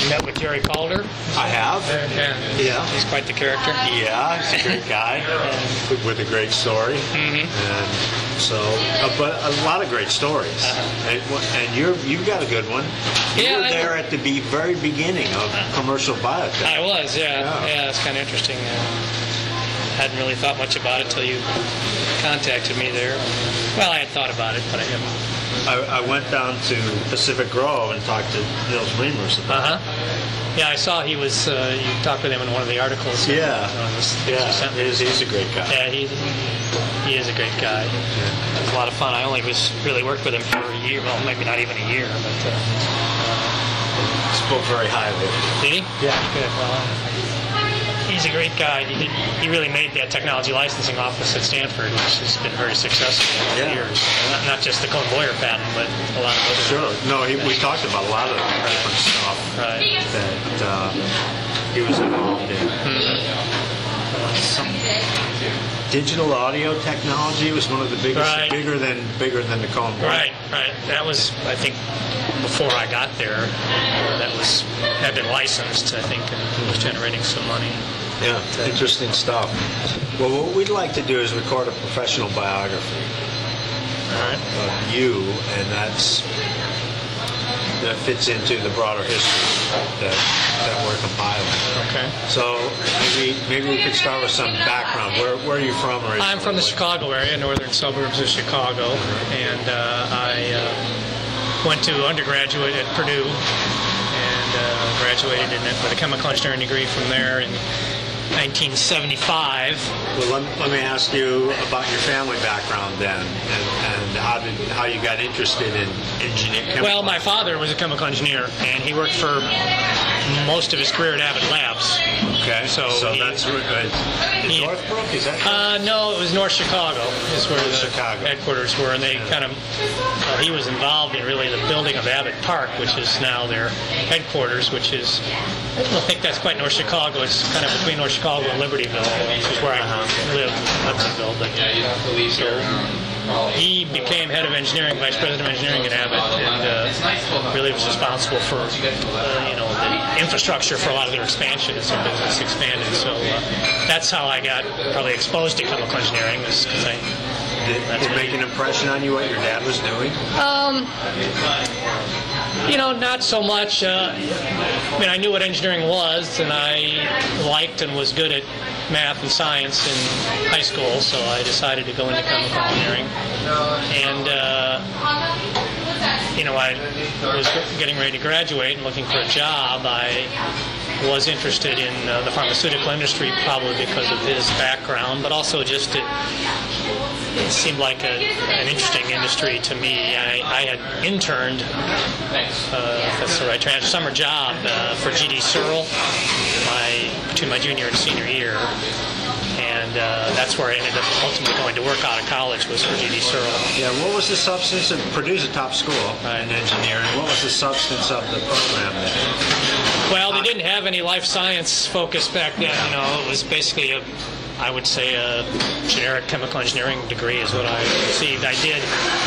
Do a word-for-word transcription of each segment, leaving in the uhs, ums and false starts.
met with Jerry Calder. I have. Yeah. Yeah. He's quite the character. Yeah, he's a great guy with a great story. Mm-hmm. And so, uh, but a lot of great stories. Uh-huh. And, and you're you've got a good one. You yeah, were I, there at the be- very beginning of commercial biotech. I was. Yeah. Yeah, yeah it's kind of interesting. Uh, hadn't really thought much about it till you contacted me there. Well, I had thought about it, but I haven't. I, I went down to Pacific Grove and talked to Nils Reimers about uh-huh. it. Yeah, I saw he was, uh, you talked with him in one of the articles. Yeah. Uh, this, yeah, he he's, he's a great guy. Yeah, he, he is a great guy. Yeah. It was a lot of fun. I only was really worked with him for a year, well, maybe not even a year, but... Uh, spoke very highly. Did he? Yeah. Good. Well, he's a great guy. He did, he really made that technology licensing office at Stanford, which has been very successful over yeah. the years. Not, not just the Cohn-Boyer patent, but a lot of other. Sure. No, he, we talked about a lot of different stuff right. that uh, he was involved in. Mm-hmm. Some digital audio technology was one of the biggest, right. bigger than bigger than the Cohn-Boyer. Right, right. That was, I think, before I got there. That was had been licensed, I think, and was generating some money. Yeah, interesting stuff. Well, what we'd like to do is record a professional biography All right. of you, and that's that fits into the broader history that that we're compiling. Okay. So maybe maybe we could start with some background. Where where are you from originally? I'm from the Chicago area, northern suburbs of Chicago, and uh, I uh, went to undergraduate at Purdue and uh, graduated in it with a chemical engineering degree from there in nineteen seventy-five. Well, let, let me ask you about your family background then, and, and how did how you got interested in engineering. Well, my father was a chemical engineer, and he worked for most of his career at Abbott Labs. Okay, so so he, that's uh, in he, Northbrook. Is that? Uh, no, it was North Chicago. Is where North the Chicago. headquarters were, and they kind of uh, he was involved in really the building of Abbott Park, which is now their headquarters, which is I don't think that's quite North Chicago. It's kind of between North Chicago and Libertyville, which is where I live, Hudsonville. But so he became head of engineering, vice president of engineering at Abbott, and uh, really was responsible for uh, you know the infrastructure for a lot of their expansion as their business expanded. So uh, that's how I got probably exposed to chemical engineering, was because I. Did, did it make an impression on you what your dad was doing? Um, you know, not so much. Uh, I mean, I knew what engineering was, and I liked and was good at math and science in high school, so I decided to go into chemical engineering. And, uh, you know, I was getting ready to graduate and looking for a job. I was interested in uh, the pharmaceutical industry, probably because of his background, but also just it, it seemed like a, an interesting industry to me. I, I had interned, uh, if that's the right term, a summer job uh, for G D Searle my, between my junior and senior year. And uh, that's where I ended up ultimately going to work out of college, was for G D Searle. Yeah, what was the substance of Purdue's a top school right. in engineering? What was the substance of the program then? Well, they didn't have any life science focus back then. You know, it was basically a, I would say, a generic chemical engineering degree is what I received. I did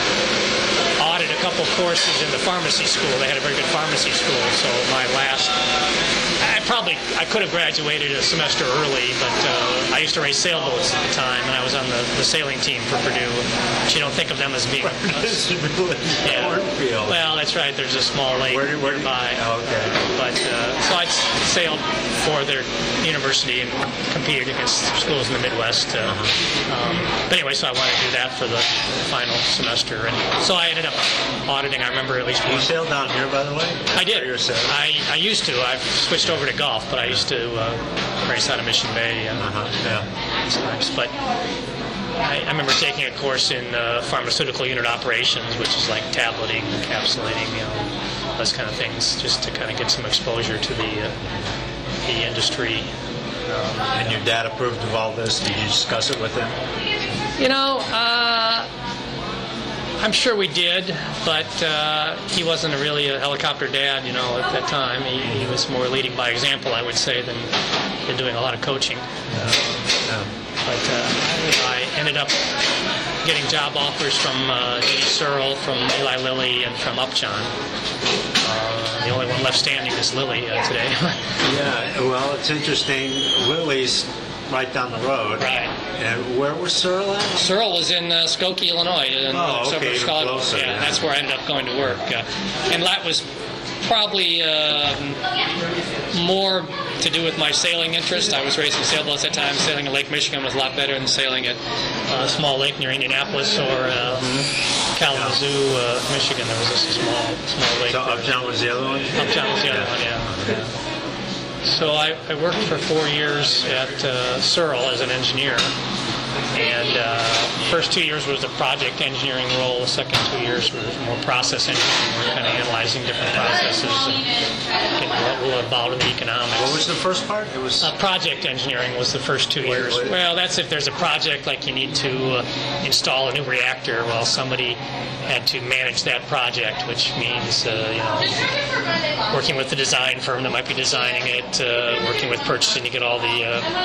audit a couple courses in the pharmacy school. They had a very good pharmacy school, so my last. I probably I could have graduated a semester early, but uh, I used to race sailboats at the time, and I was on the, the sailing team for Purdue. But you don't think of them as being. This is really yeah. cornfield. Well, that's right. There's a small lake where, where, nearby. Oh, okay. But uh, so I sailed for their university and competed against schools in the Midwest. Uh, uh-huh. um, but anyway, so I wanted to do that for the final semester, and so I ended up auditing. I remember at least one. You sailed down here, by the way? I did. I, I used to. I've switched over to golf, but I used to uh, race out of Mission Bay. Uh, uh-huh. Yeah. Sometimes, but I, I remember taking a course in uh, pharmaceutical unit operations, which is like tableting, encapsulating, you know, those kind of things, just to kind of get some exposure to the uh, the industry. Um, and your dad approved of all this? Did you discuss it with him? You know, uh, I'm sure we did, but uh, he wasn't a really a helicopter dad, you know, at that time. He, he was more leading by example, I would say, than, than doing a lot of coaching. Yeah. Yeah. But uh, you know, I ended up getting job offers from uh, G D Searle, from Eli Lilly, and from Upjohn. Uh, the only one left left standing is Lilly uh, today. Yeah, well, it's interesting. Lily's right down the road. Right. And where was Searle at? Searle was in uh, Skokie, Illinois, in Oh, the suburb okay, of even Chicago. closer, yeah, yeah. that's where I ended up going to work. Uh, and that was probably uh, more to do with my sailing interest. I was racing sailboats at that time. Sailing at Lake Michigan was a lot better than sailing at a small lake near Indianapolis or uh, Kalamazoo, uh, Michigan. There was just a small, small lake. So there. Uptown was the other one? Uptown was the other one, yeah. So I, I worked for four years at uh, Searle as an engineer. And uh, first two years was a project engineering role. The second two years was more process engineering. We were kind of analyzing different processes and getting a little about in the economics. What was the first part? It was. Uh, project engineering was the first two years. what- Well, that's if there's a project like you need to uh, install a new reactor. Well, somebody had to manage that project, which means uh, you know working with the design firm that might be designing it, uh, working with purchasing to get all the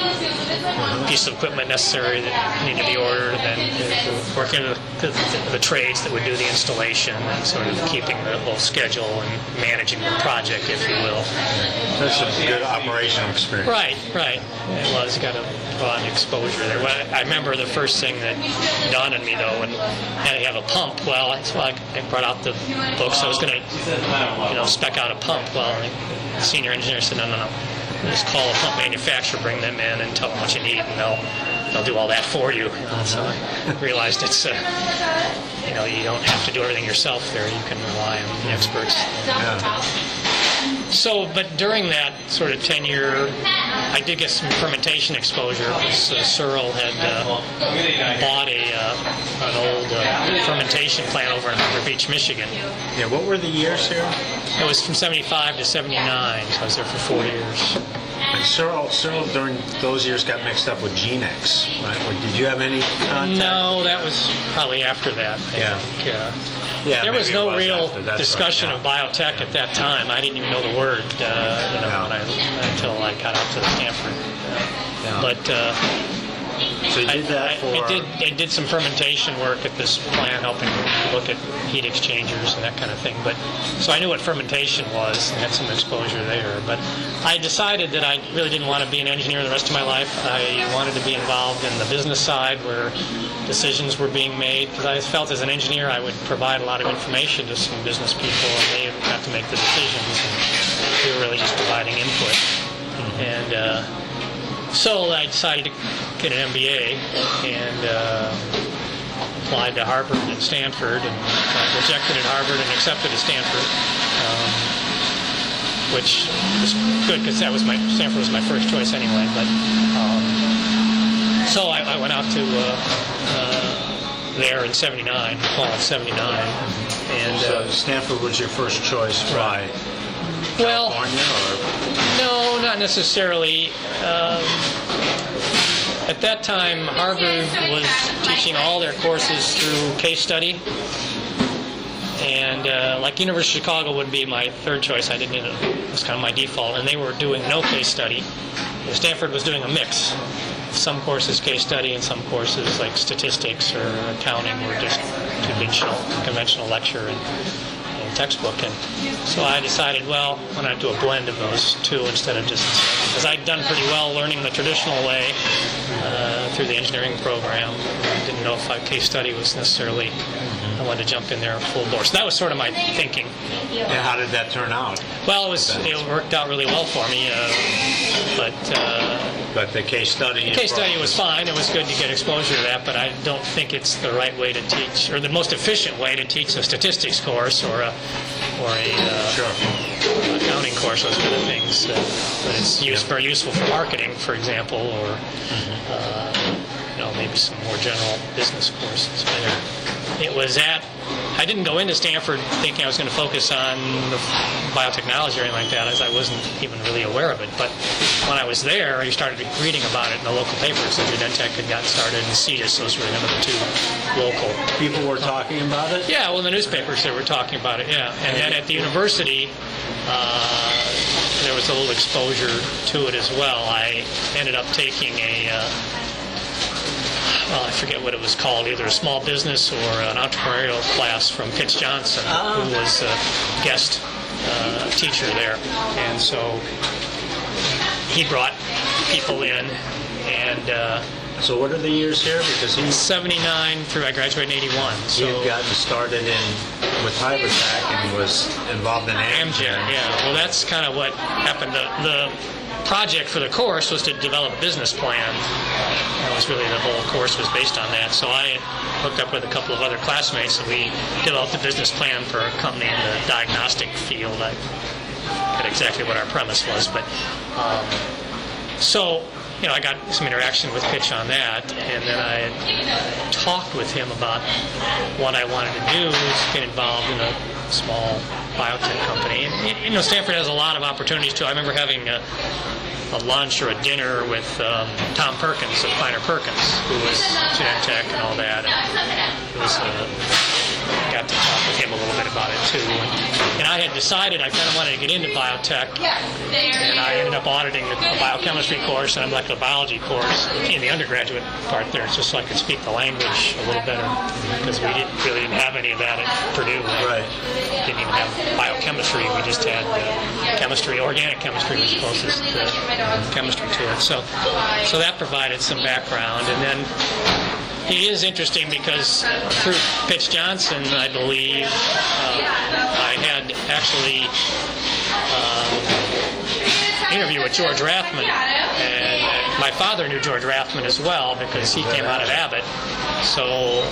uh, pieces of equipment necessary that need to be ordered, and then working with the, the, the trades that would do the installation, and sort of keeping the whole schedule and managing the project, if you will. That's a good operational experience. Right, right. It was. Got a broad exposure there. Well, I remember the first thing that dawned on me, though, when I had to have a pump. Well, that's why I brought out the books. I was going to, you know, spec out a pump. Well, the senior engineer said, no, no, no. Just call a pump manufacturer, bring them in, and tell them what you need, and they'll they'll do all that for you. You know, so I realized it's, uh, you know, you don't have to do everything yourself there. You can rely on the experts. Yeah. So, but during that sort of tenure, I did get some fermentation exposure because uh, Searle had uh, bought a uh, an old uh, fermentation plant over in Harbor Beach, Michigan. Yeah, what were the years here? It was from seventy-five to seventy-nine, so I was there for four years. And Searle, Searle during those years got mixed up with Genex, right? Or did you have any contact? No, that was probably after that. I Yeah. think. Uh, Yeah, there was maybe it no real after. That's discussion right, of yeah. biotech at that time. I didn't even know the word, uh, you know, Yeah. when I, until I got out to Stanford. Yeah. But uh, So you I, did that I, for... I did. I did some fermentation work at this plant, helping look at heat exchangers and that kind of thing. But so I knew what fermentation was and had some exposure there. But I decided that I really didn't want to be an engineer the rest of my life. I wanted to be involved in the business side where decisions were being made, because I felt as an engineer I would provide a lot of information to some business people, and they would have to make the decisions, and we were really just providing input. And uh, so I decided to get an M B A and uh, applied to Harvard and Stanford, and got rejected at Harvard and accepted at Stanford, um, which was good because that was my Stanford was my first choice anyway. But um, so I, I went out to uh, uh, there in seventy-nine, fall of seventy-nine, and So uh, Stanford was your first choice. Why? well. California or... No, not necessarily. Um, at that time, Harvard was teaching all their courses through case study. And uh, like University of Chicago would be my third choice. I didn't, it was kind of my default. And they were doing no case study. Stanford was doing a mix. Some courses case study and some courses like statistics or accounting were just conventional, conventional lecture and, and textbook. And so I decided, well, why not do a blend of those two instead of just, because I'd done pretty well learning the traditional way uh, through the engineering program. I didn't know if a case study was necessarily, I wanted to jump in there full bore. So that was sort of my thinking. And how did that turn out? Well, it was it worked out really well for me, uh, but uh, But the case study... the case study was fine. It was good to get exposure to that, but I don't think it's the right way to teach, or the most efficient way to teach a statistics course or a or a uh, Sure. accounting course, those kind of things. Uh, but it's use, very useful for marketing, for example, or uh, you know, maybe some more general business courses. But it was at, I didn't go into Stanford thinking I was going to focus on the biotechnology or anything like that, as I wasn't even really aware of it. But when I was there, I started reading about it in the local papers. So Genentech had gotten started, and CETUS, those were the other two local. People were talking about it? Yeah, well, in the newspapers they were talking about it, yeah. And then at the university, uh, there was a little exposure to it as well. I ended up taking a, uh, well, I forget what it was called, either a small business or an entrepreneurial class from Pitts Johnson, Oh. who was a guest uh, teacher there. And so he brought people in, and uh, So what are the years here? Because he's seventy-nine through, I graduated in eighty-one. he So had gotten started in with Hypertech and was involved in Amgen. Amgen, yeah. Well, that's kind of what happened. The, the project for the course was to develop a business plan. That was really the whole course was based on that. So I hooked up with a couple of other classmates, and we developed a business plan for a company in the diagnostic field. I forget exactly what our premise was, but um, so. You know, I got some interaction with Pitch on that, and then I had talked with him about what I wanted to do was get involved in a small biotech company. And, you know, Stanford has a lot of opportunities, too. I remember having a, a lunch or a dinner with um, Tom Perkins of Kleiner Perkins, who was Genentech and all that. And it was, uh, got to talk with him a little bit about it, too. And, and I had decided I kind of wanted to get into biotech, and I ended up auditing the biochemistry course and a molecular biology course in the undergraduate part there, just so I could speak the language a little better, because we didn't really didn't have any of that at Purdue. Right. Didn't even have biochemistry. We just had uh, chemistry. Organic chemistry was closest uh, chemistry to it. So, so that provided some background, and then. It is interesting because through Pitch Johnson, I believe, uh, I had actually uh, interview with George Rathman, and my father knew George Rathman as well because he came out of Abbott. So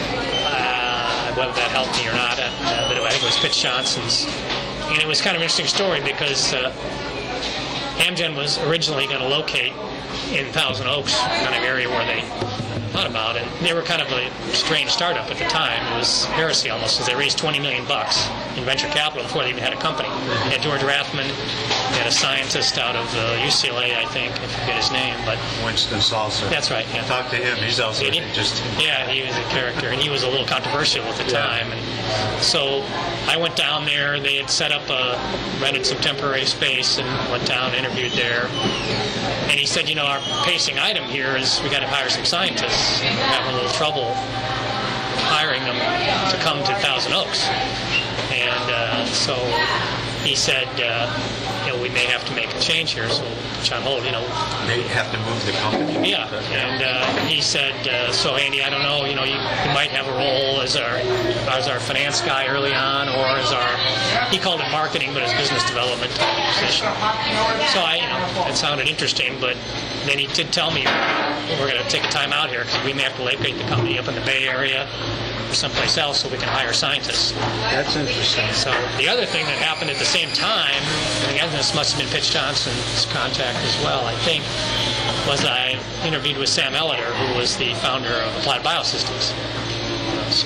uh, whether that helped me or not, uh, but I think it was Pitch Johnson's, and it was kind of an interesting story because uh, Amgen was originally going to locate in Thousand Oaks, kind of area where they thought about, and they were kind of a strange startup at the time. It was heresy almost, because they raised twenty million bucks in venture capital before they even had a company. They had George Rathman, they had a scientist out of uh, U C L A, I think, I forget his name, but Winston Salzer. that's right. Yeah. Talk to him. He's also Did he? interesting. Yeah, he was a character, and he was a little controversial at the Yeah. time. And so I went down there. They had set up a rented some temporary space and went down, interviewed there. And he said, you know, our pacing item here is we got to hire some scientists. And we're having a little trouble hiring them to come to Thousand Oaks. And uh, so he said, uh, you know, we may have to make a change here, so put you on hold, you know. They have to move the company. Yeah, and uh, he said, uh, so Andy, I don't know, you know, you, you might have a role as our as our finance guy early on, or as our, he called it marketing, but as business development position. So I, you know, it sounded interesting, but then he did tell me we're going to take a time out here because we may have to locate the company up in the Bay Area or someplace else so we can hire scientists. That's interesting. So the other thing that happened at the same time, and again, this must have been Pitch Johnson's contact as well, I think, was I interviewed with Sam Elliter, who was the founder of Applied Biosystems. So,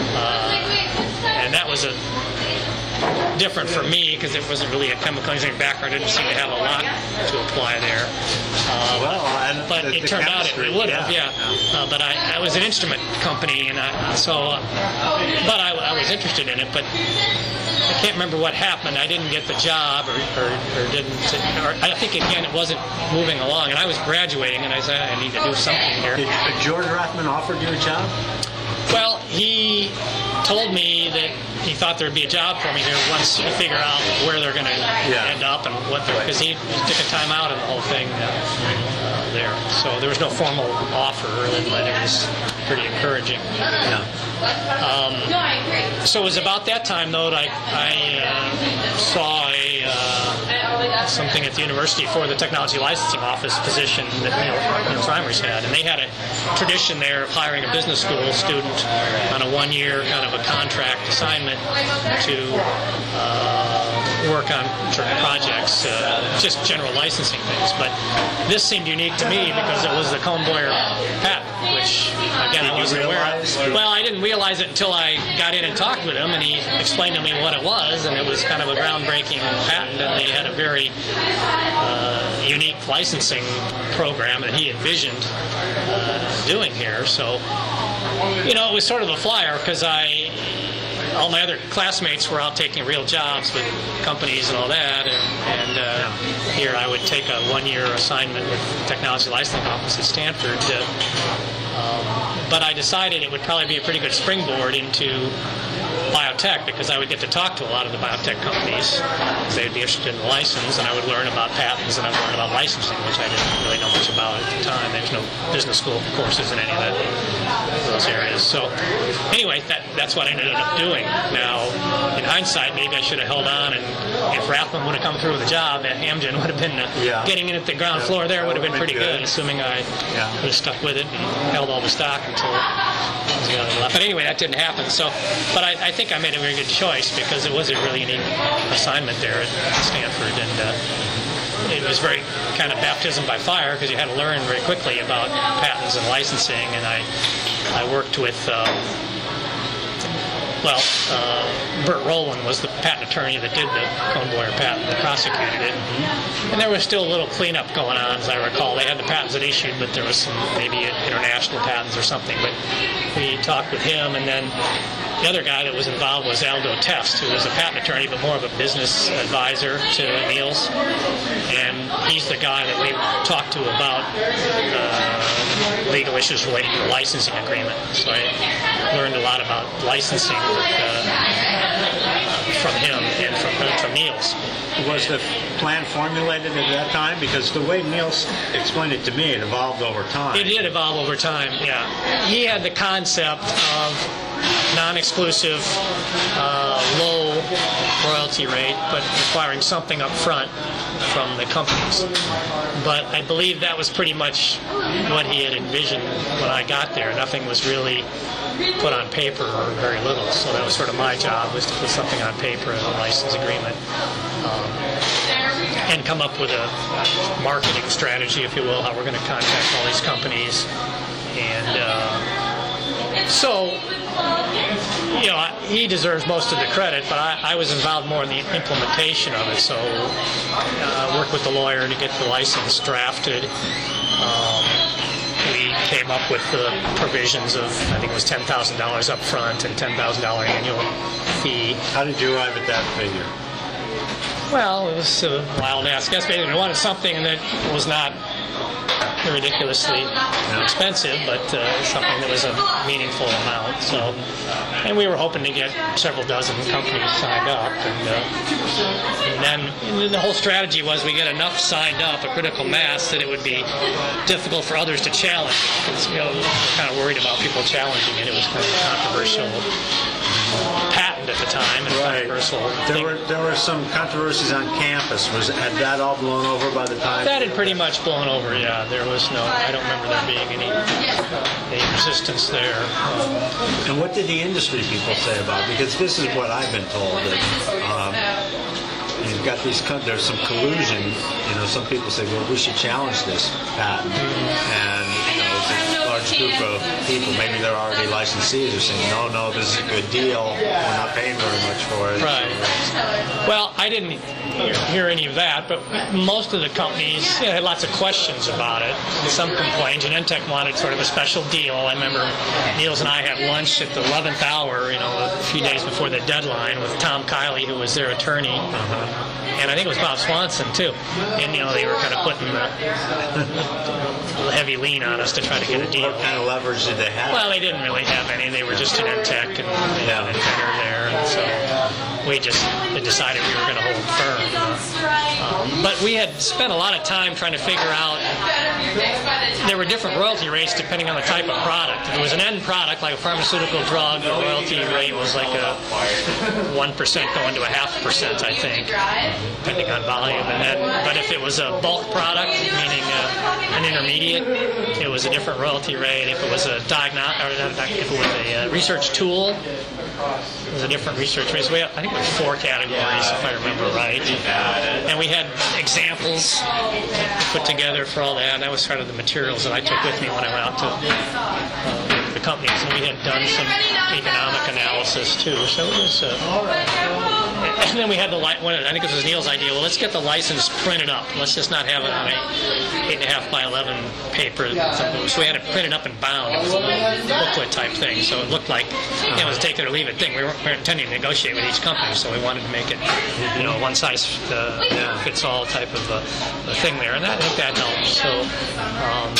uh, and that was a different for me because it wasn't really a chemical engineering background. I didn't seem to have a lot to apply there. Uh, Well, and but the- it the turned out it, chemistry, it would have, yeah. yeah. Uh, but I, I was an instrument company, and I, so, uh, but I, I was interested in it. But I can't remember what happened. I didn't get the job, or, or, or didn't. Or I think again it wasn't moving along, and I was graduating, and I said I need to do something here. Did, did George Rathman offered you a job? Well, he told me that he thought there'd be a job for me here once you figure out where they're going to Yeah. end up and what they're, because he, he took a time out in the whole thing uh, uh, there. So there was no formal offer, but it was pretty encouraging. Yeah. Um, so it was about that time, though, that I, I uh, saw a uh, something at the university for the technology licensing office position that Neil, Neil Reimers had, and they had a tradition there of hiring a business school student on a one-year kind of a contract assignment to uh, work on certain projects, uh, just general licensing things. But this seemed unique to me because it was the Cohn-Boyer patent, which again I wasn't aware of. Well, I didn't realize it until I got in and talked with him, and he explained to me what it was, and it was kind of a groundbreaking patent, and they had a very uh, unique licensing program that he envisioned uh, doing here. So, you know, it was sort of a flyer because I, all my other classmates were out taking real jobs with companies and all that, and, and uh, here I would take a one-year assignment with the Technology Licensing Office at Stanford. To, um, but I decided it would probably be a pretty good springboard into biotech, because I would get to talk to a lot of the biotech companies. They'd be interested in the license, and I would learn about patents, and I would learn about licensing, which I didn't really know much about at the time. There's no business school courses in any of that, those areas. So anyway, that, that's what I ended up doing. Now, in hindsight, maybe I should have held on, and if Rathman would have come through with a job, Amgen would have been uh, Yeah. getting in at the ground Yeah, floor there that would have been would've pretty been good, good. assuming I Yeah. would have stuck with it and held all the stock until it was left. But anyway, that didn't happen. So, but I, I think I made a very good choice, because it was a really unique assignment there at Stanford, and uh, it was very kind of baptism by fire, because you had to learn very quickly about patents and licensing. And I, I worked with. Uh, Well, uh, Burt Rowland was the patent attorney that did the Cohn-Boyer patent, that prosecuted it. And there was still a little cleanup going on, as I recall. They had the patents that issued, but there was some maybe international patents or something. But we talked with him, and then the other guy that was involved was Aldo Tefst, who was a patent attorney, but more of a business advisor to Niels. And he's the guy that we talked to about uh, legal issues relating to the licensing agreement. So I learned a lot about licensing uh, from him and from, from Niels. Was the plan formulated at that time? Because the way Niels explained it to me, it evolved over time. It did evolve over time, yeah. He had the concept of non-exclusive, uh, low royalty rate, but requiring something up front from the companies. But I believe that was pretty much what he had envisioned when I got there. Nothing was really put on paper, or very little. So that was sort of my job, was to put something on paper in a license agreement. Um, and come up with a marketing strategy, if you will, how we're going to contact all these companies. And uh, so, you know, he deserves most of the credit, but I, I was involved more in the implementation of it. So I uh, worked with the lawyer to get the license drafted. Um, we came up with the provisions of, I think it was ten thousand dollars up front and ten thousand dollars annual fee. How did you arrive at that figure? Well, it was a wild ass guess. Basically, we wanted something that was not ridiculously expensive, but uh, something that was a meaningful amount. So, and we were hoping to get several dozen companies signed up, and, uh, and then and then the whole strategy was we get enough signed up, a critical mass, that it would be difficult for others to challenge it. Because, you know, we were kind of worried about people challenging it. It was kind of a controversial patent at the time, and Right. controversial There thing. were there were some controversies on campus. Was had that all blown over by the time? That had pretty much blown over, yeah. There was no, I don't remember there being any, any resistance there. Um, And what did the industry people say about it? Because this is what I've been told, that um, you've got these, co- there's some collusion. You know, some people say, well, we should challenge this patent. And, you know, there's a large group of people, maybe they're already licensees, are saying, no, no, this is a good deal. We're not paying very much for it. Right. Well, I didn't hear any of that, but most of the companies, you know, had lots of questions about it. Some complained. Genentech wanted sort of a special deal. I remember Niels and I had lunch at the eleventh hour, you know, a few days before the deadline, with Tom Kiley, who was their attorney. Uh-huh. And I think it was Bob Swanson, too. And, you know, they were kind of putting the, the heavy lean on us to try to get a deal. What kind of leverage did they have? Well, they didn't really have any. They were just Genentech, and they had an inventor there. And so we just decided we were going to hold firm. Um, but we had spent a lot of time trying to figure out, there were different royalty rates depending on the type of product. If it was an end product, like a pharmaceutical drug, the royalty rate was like a one percent going to a half percent, I think, depending on volume. And then, but if it was a bulk product, meaning uh, an intermediate, it was a different royalty rate. If it was a diagnostic, or if it was a uh, research tool, it was a different research rate. So we had, I think it was four categories, if I remember right. And we had examples put together for all that. That was sort of the materials that I took with me when I went out to uh, the companies. And we had done some economic analysis too. So it was. Uh, and then we had the li- one, I think it was Neil's idea. Well, let's get the license printed up. Let's just not have it on a eight and a half by eleven paper. So we had it printed up and bound. It was a little booklet type thing. So it looked like, you know, it was a take it or leave it thing. We weren't, we weren't intending to negotiate with each company, so we wanted to make it, you know, one size uh, fits all type of uh, a thing there, and that, I think that helped. So, um,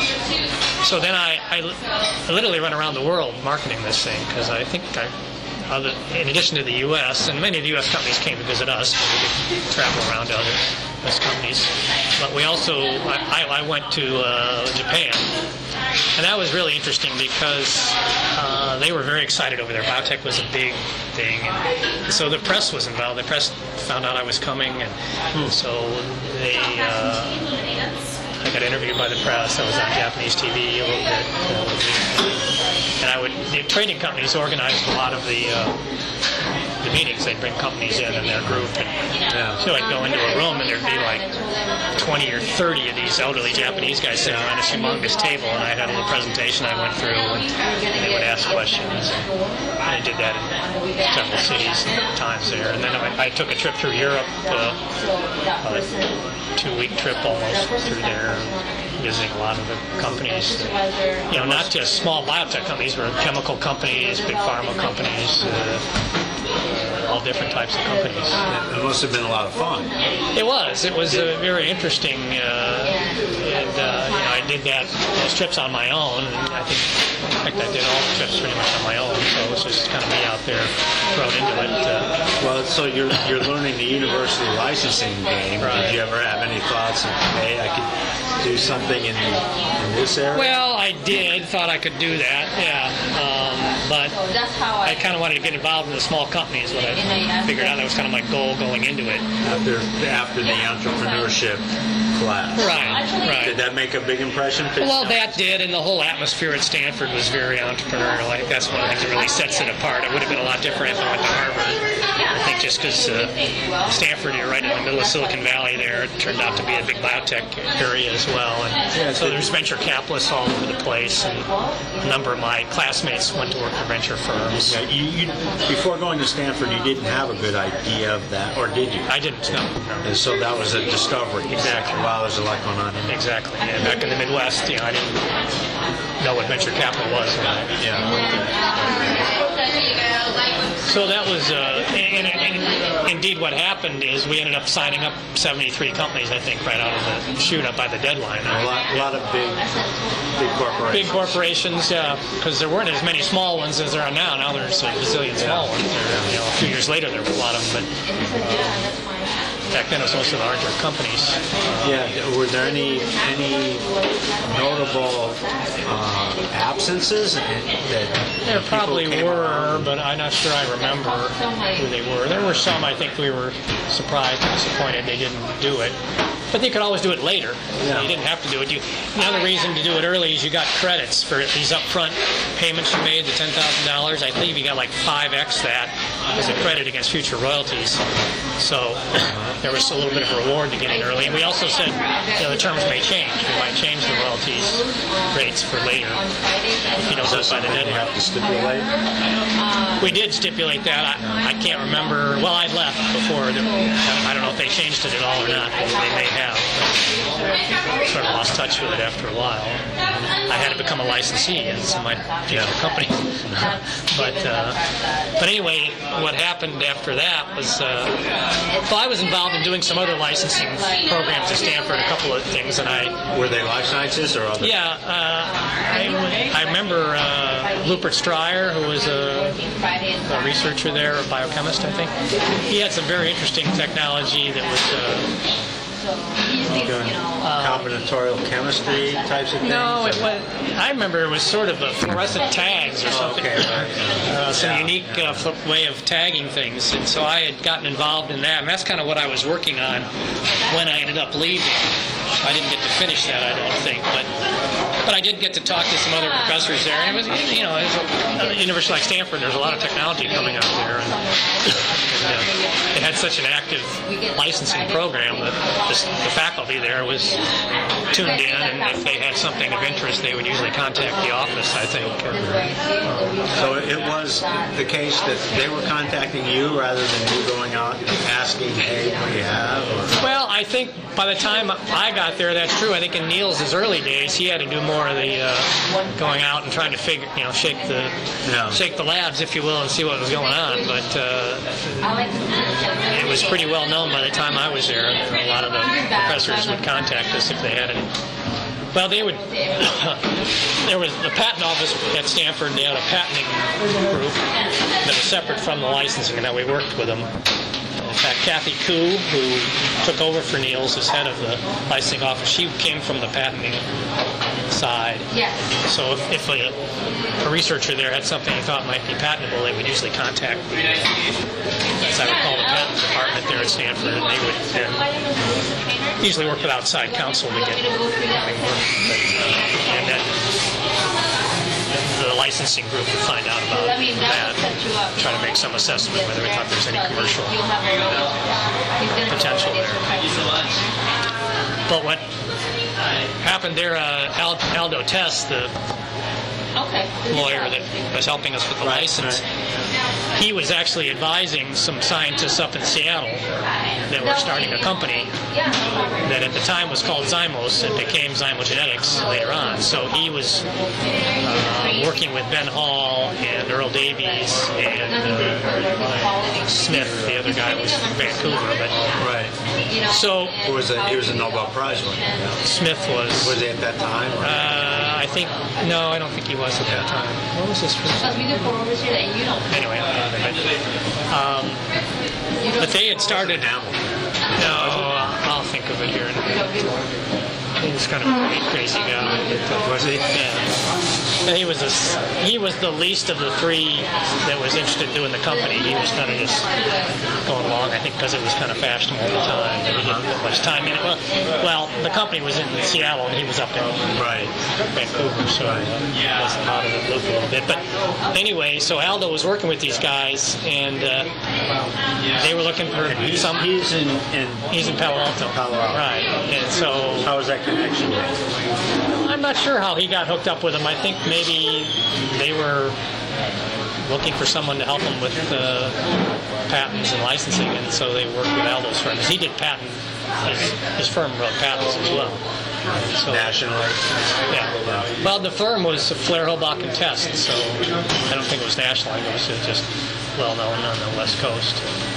so then I, I, I literally went around the world marketing this thing, because I think I, other, in addition to the U S, and many of the U S companies came to visit us, but we could travel around to other U S companies. But we also, I, I went to uh, Japan, and that was really interesting because uh, they were very excited over there. Biotech was a big thing, and so the press was involved. The press found out I was coming, and so they. Uh, I got interviewed by the press. I was on Japanese T V a little bit, uh, and I would. The trading companies organized a lot of the uh, the meetings. They'd bring companies in in their group, and Yeah. so I'd go into a room, and there'd be like twenty or thirty of these elderly Japanese guys sitting around a humongous table, and I had a little presentation I went through, and they would ask questions. And I did that in several cities and times there, and then I, I took a trip through Europe. Uh, a two-week trip almost through there, visiting a lot of the companies. You know, not just small biotech companies, but chemical companies, big pharma companies, uh, all different types of companies. It must have been a lot of fun. It was. It was uh, very interesting, uh, and uh, you know, I did that those trips on my own. And I think, in fact, I did all the trips pretty much on my own. So it was just kind of me out there thrown into it. Uh, Well, so you're you're learning the university licensing game. Right. Did you ever have any thoughts of, hey, I could do something in, in this area? Well, I did. Thought I could do that, yeah. Um, but I kind of wanted to get involved in the small companies. What I figured out that was kind of my goal going into it. after after the entrepreneurship class. Right, right. Did that make a big impression? Well, that did, and the whole atmosphere at Stanford was very entrepreneurial. I think that's one of the things that really sets it apart. It would have been a lot different if I went to Harvard. I think just because uh, Stanford, you're right in the middle of Silicon Valley there, it turned out to be a big biotech area as well. And Yeah, so so- there's venture capitalists all over the place, and a number of my classmates went to work for venture firms. Yeah, you, you, before going to Stanford, you didn't have a good idea of that, or did you? I didn't know. And so that was a discovery. Exactly. Wow, there's a lot going on. Exactly. And back in the Midwest, you know, I didn't know what venture capital was. When I, Yeah. So that was, uh, and, and, and indeed what happened is we ended up signing up seventy-three companies, I think, right out of the chute up by the deadline. A lot, a lot of big, big corporations. Big corporations, yeah, because there weren't as many small ones as there are now. Now there's a bazillion small ones. There, you know, a few years later there were a lot of them, but back then it was mostly larger companies. Yeah. Were there any any notable uh, absences that There people probably came were, around? but I'm not sure I remember who they were. There were some I think we were surprised and disappointed they didn't do it. But they could always do it later. Yeah. You didn't have to do it. You, the other reason to do it early is you got credits for these upfront payments you made, the ten thousand dollars. I believe you got like five X that as a credit against future royalties. So there was a little bit of a reward to get in early. And we also said, you know, the terms may change. We might change the royalties rates for later if you don't do Is that it by the something you deadline. have to stipulate? We did stipulate that. I, I can't remember. Well, I left before. The, I don't know if they changed it at all or not. They may have. But sort of lost touch with it after a while. I had to become a licensee in some of my future company. but uh, but anyway, what happened after that was, uh, well, I was involved in doing some other licensing programs at Stanford, a couple of things, and I Were they life sciences or other? yeah, uh, I, I remember uh, Rupert Stryer, who was a, a researcher there, a biochemist, I think. He had some very interesting technology that was. Uh, Doing combinatorial chemistry types of things? no, it or- was. I remember it was sort of a fluorescent tags or Oh, something. okay. Uh, some Yeah, unique yeah. uh, fl- way of tagging things, and so I had gotten involved in that, and that's kind of what I was working on when I ended up leaving. I didn't get to finish that, I don't think, but but I did get to talk to some other professors there, and it was, you know, it was a, a university like Stanford. There's a lot of technology coming out there, and, and uh, they had such an active licensing program that the, the faculty there was tuned in, and if they had something of interest, they would usually contact the office, I think. And, So it was the case that they were contacting you rather than you going out and asking, hey, what do you have? Or, Well, I think by the time I got there, that's true. I think in Niels' early days, he had to do more of the uh, going out and trying to figure, you know, shake the Yeah. shake the labs, if you will, and see what was going on. But uh, it was pretty well known by the time I was there. A lot of the professors would contact us if they had any Well, they would. There was the patent office at Stanford. They had a patenting group that was separate from the licensing, and that we worked with them. In fact, Kathy Koo, who took over for Niels as head of the licensing office, she came from the patenting side. Yes. So if, if a, a researcher there had something they thought might be patentable, they would usually contact the, as I recall, the patent department there at Stanford, and they would then usually work with outside counsel to get everything working. But, and then the licensing group would find out about that, try to make some assessment whether we thought there's any commercial potential there. But what happened there, uh, Aldo Tess, the lawyer that was helping us with the license, he was actually advising some scientists up in Seattle that were starting a company that at the time was called Zymos. It became Zymogenetics later on. So he was uh, working with Ben Hall and Earl Davies and uh, Smith, the other guy was from Vancouver. But Right. so Who was a, he was a Nobel Prize winner. Smith was. Was he at that time? Or? Uh, I think no, I don't think he was at that time. What was this? Anyway, I don't know. Um, but they had started. No, I'll think of it here in a minute. He was kind of a crazy guy. Was he? Yeah. And he was a, he was the least of the three that was interested in doing the company. He was kind of just going along, I think, because it was kind of fashionable at the time. And he didn't put much time in it. Well, well, the company was in Seattle, and he was up in Right. Vancouver, so uh, he was out of the loop a little bit. But anyway, so Aldo was working with these guys, and uh, they were looking for He's, some. he's in, in He's in Palo Alto. Palo Alto. Right. And so How was that connection? I'm not sure how he got hooked up with him. I think maybe they were looking for someone to help them with uh, patents and licensing, and so they worked with Aldo's firm. He did patent. His, his firm wrote patents as well. So, Nationally? yeah. Well, the firm was Flair, Hobach, and Test, so I don't think it was national. It was just well known on the West Coast.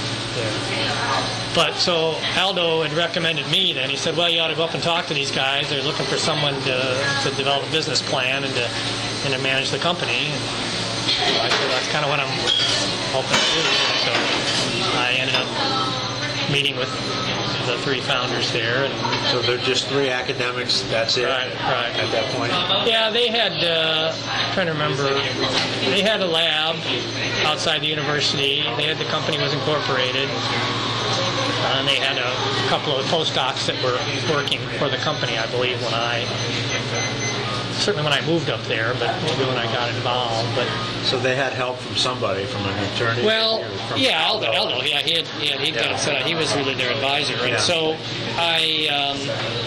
Yeah. But so Aldo had recommended me then. He said, well, you ought to go up and talk to these guys. They're looking for someone to, to develop a business plan and to, and to manage the company. And I said, that's kind of what I'm hoping to do. So I ended up meeting with the three founders there. And So they're just three academics, that's it? Right, right. At that point? yeah, they had, uh, I'm trying to remember, they had a lab outside the university. They had, the company was incorporated. Uh, and they had a couple of postdocs that were working for the company, I believe, when I, certainly when I moved up there, but maybe when I got involved. But So they had help from somebody, from an attorney? well, or from yeah, Aldo, Aldo, yeah, he had, he had, he'd got it set up. He was really their advisor, and Yeah. so I, um,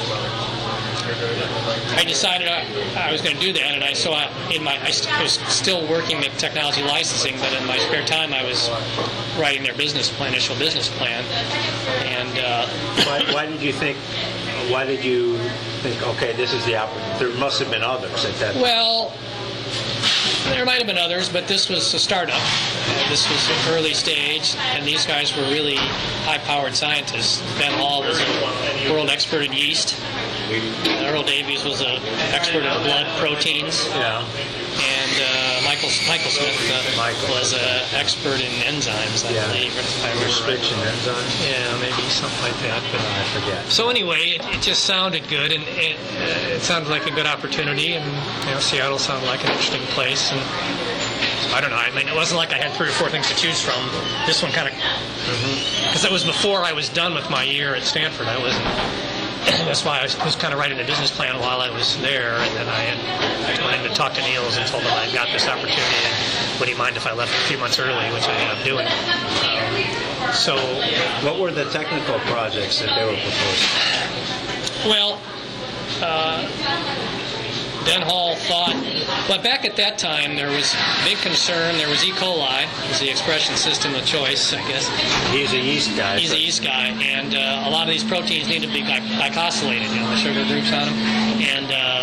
I decided I, I was going to do that, and I so I, in my I st- was still working at technology licensing, but in my spare time I was writing their business plan, initial business plan, and uh, Why, why did you think, why did you think, okay, this is the opportunity? There must have been others at that time. well, there might have been others, but this was a startup. Uh, this was an early stage, and these guys were really high-powered scientists. Ben Hall was a world expert in yeast. Earl Davies was an expert in blood proteins. Yeah. And uh, Michael Michael Smith uh, Michael. was an expert in enzymes, I Yeah. believe. If I remember right. Restriction enzymes? Yeah, maybe something like that. But I forget. so anyway, it, it just sounded good, and it, uh, it sounded like a good opportunity, and you know, Seattle sounded like an interesting place, and so I don't know. I mean, it wasn't like I had three or four things to choose from. This one kind of, because it was before I was done with my year at Stanford. I wasn't. That's why I was, was kind of writing a business plan while I was there, and then I had went in to talk to Niels and told him I got this opportunity, and would he mind if I left a few months early, which I ended up doing. Um, so, What were the technical projects that they were proposing? well, uh, Ben Hall thought, but back at that time there was big concern. There was E. coli, was the expression system of choice, I guess. He's a yeast guy. He's a yeast guy, and uh, a lot of these proteins need to be gly- glycosylated, you know, the sugar groups on them. And uh,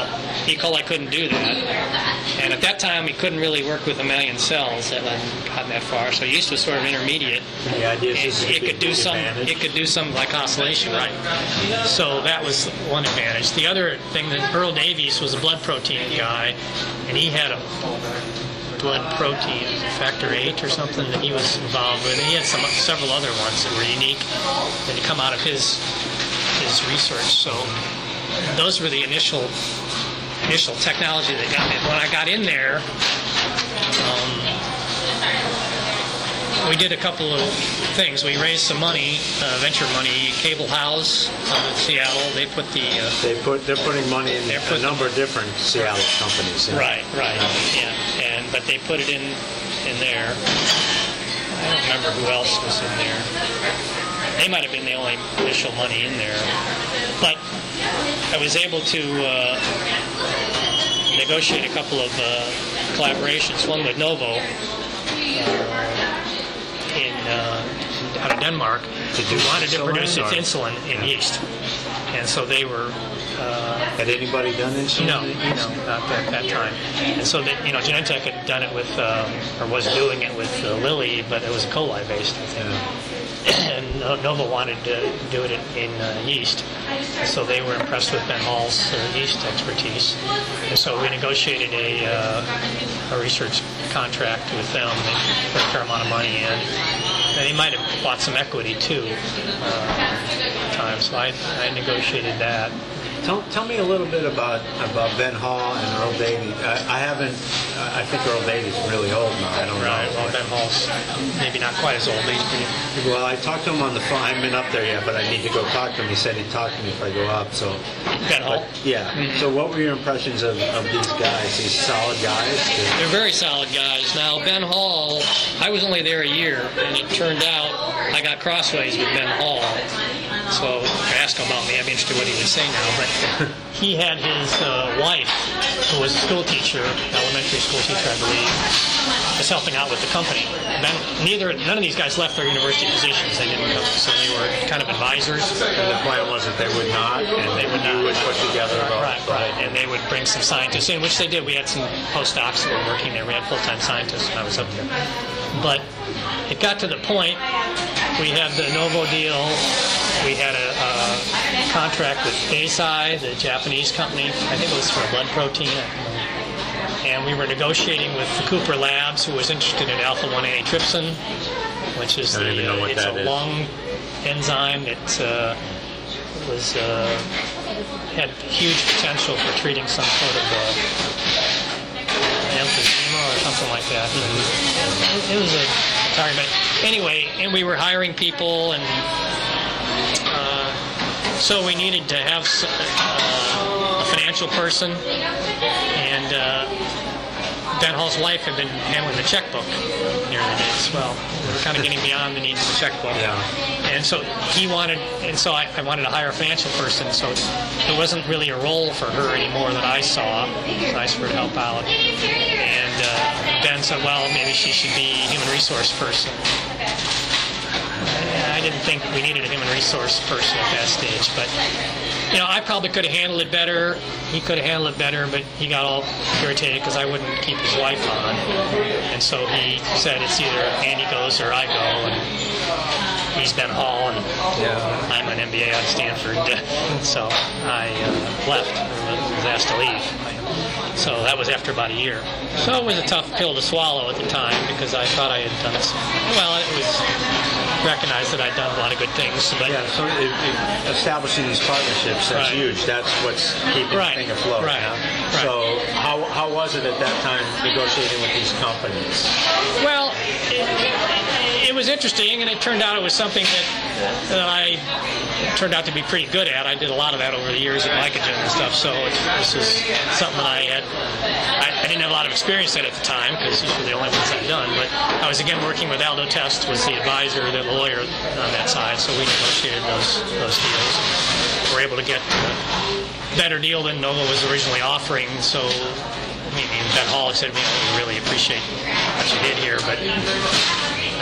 he called I couldn't do that. And at that time, he couldn't really work with mammalian cells that hadn't gotten that far. So yeast was sort of intermediate. The idea is this is it a could do big some. advantage. It could do some glycosylation, right? So that was one advantage. The other thing that Earl Davies was a blood protein guy, and he had a blood protein factor eight or something that he was involved with. And he had some several other ones that were unique that had come out of his his research. So those were the initial initial technology that got me. When I got in there, um, we did a couple of things. We raised some money, uh, venture money. Cable House out of Seattle, they put the uh, They put they're putting money in They're a putting- number of different Seattle companies. yeah. right, right, yeah, and but they put it in in there. I don't remember who else was in there. They might have been the only initial money in there, but I was able to uh, negotiate a couple of uh, collaborations. One with Novo uh, in uh, out of Denmark, To do who wanted to insulin, produce its or- insulin in yeast, and so they were. Uh, Had anybody done this? no, no, not at that time. And so that you know, Genentech had done it with, um, or was doing it with uh, Lilly, but it was E. coli based, I think. Yeah. And uh, Nova wanted to do it in, in uh, yeast, so they were impressed with Ben Hall's uh, yeast expertise, and so we negotiated a, uh, a research contract with them. They put a fair amount of money in, and they might have bought some equity too uh, at the time. So I, I negotiated that. Tell, tell me a little bit about, about Ben Hall and Earl Davies. I, I haven't. I think Earl Davies is really old now. I don't Right. know. Well, Ben Hall's maybe not quite as old, but he's pretty. Well, I talked to him on the phone. I haven't been up there yet, but I need to go talk to him. He said he'd talk to me if I go up. So, Ben Hall. but, yeah. So, what were your impressions of, of these guys? These solid guys. They're very solid guys. Now, Ben Hall, I was only there a year, and it turned out I got crossways with Ben Hall. So, ask him about me. I'm interested in what he would say now. But he had his uh, wife, who was a school teacher, elementary school teacher, I believe, was helping out with the company. Ben, neither, none of these guys left their university positions. They didn't go, so they were kind of advisors. And the plan was that they would not, and they would you would put together. A, Right, right, and they would bring some scientists in, which they did. We had some postdocs that were working there. We had full-time scientists when I was up there. But it got to the point, we had the Novo deal, we had a, a contract with Eisai, the Japanese company, I think it was for a blood protein, and we were negotiating with the Cooper Labs, who was interested in alpha one antitrypsin, which is I don't the, even know uh, what it's that a is. lung enzyme that uh, was uh, had huge potential for treating some sort of uh, emphysema or something like that. It, it was a target. Anyway, and we were hiring people, and uh, so we needed to have s- uh, a financial person, and uh, Ben Hall's wife had been handling the checkbook near the day as well. We were kind of getting beyond the needs of the checkbook. Yeah. And so he wanted, and so I, I wanted to hire a financial person, so there wasn't really a role for her anymore that I saw. It was nice for her to help out. And uh, Ben said, well, maybe she should be a human resource person. I didn't think we needed a human resource person at that stage, but you know, I probably could have handled it better. He could have handled it better, but he got all irritated because I wouldn't keep his wife on, and so he said it's either Andy goes or I go, and he's Ben Hall, and Yeah. I'm an M B A out of Stanford, so I uh, left. I was asked to leave. So that was after about a year. So it was a tough pill to swallow at the time because I thought I had done some. Well, it was recognized that I'd done a lot of good things, but Yeah, so it, it, establishing these partnerships, that's Right. huge. That's what's keeping Right, the thing afloat. right, yeah? right. So how, how was it at that time negotiating with these companies? well, it, it was interesting, and it turned out it was something that that I turned out to be pretty good at. I did a lot of that over the years at Mycogen and stuff, so it, this was something that I had. I, I didn't have a lot of experience in at the time because these were the only ones I'd done, but I was again working with Aldo Test, was the advisor, the lawyer on that side, so we negotiated those those deals. We were able to get a better deal than Nova was originally offering, so I mean, Ben Hall said, you know, we really appreciate what you did here, but I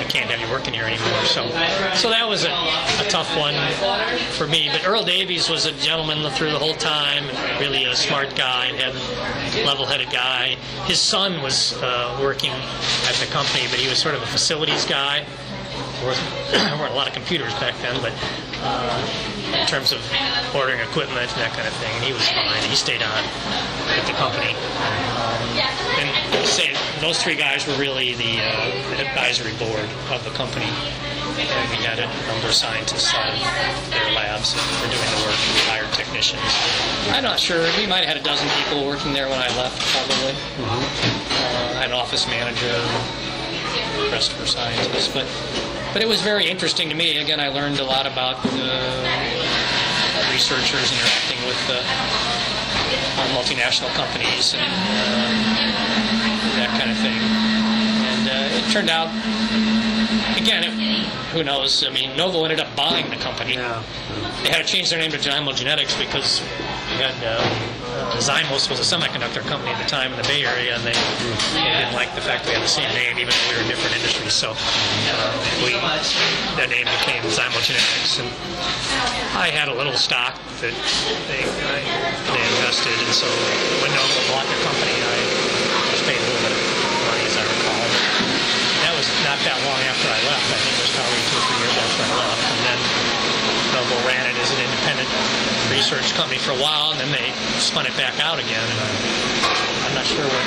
I can't have you working here anymore. So, so that was a, a tough one for me. But Earl Davies was a gentleman through the whole time, really a smart guy, and had level-headed guy. His son was uh, working at the company, but he was sort of a facilities guy. There wasn't, weren't a lot of computers back then, but uh, in terms of ordering equipment and that kind of thing, he was fine. He stayed on with the company. Um, and to say, those three guys were really the uh, advisory board of the company. And we had a number of scientists out of their labs that were doing the work, hired technicians. I'm not sure. We might have had a dozen people working there when I left, probably. Mm-hmm. Uh, I had an office manager, the rest were scientists. But, but it was very interesting to me. Again, I learned a lot about uh, researchers interacting with uh, multinational companies and uh, that kind of thing. And uh, it turned out, again, it, who knows? I mean, Novo ended up buying the company. Yeah. They had to change their name to Zymo Genetics because we had uh, uh, Zymos was a semiconductor company at the time in the Bay Area, and they, they didn't like the fact we had the same name, even though we were in different industries. So uh, we that name became Zymo Genetics, and I had a little stock that they I, they invested, and so when Novo bought the company, I was paid a little bit of money, as I recall. That was not that long after I left. I think it was probably two or three years after I left. And then Novo ran it as an independent research company for a while, and then they spun it back out again. And I'm not sure what.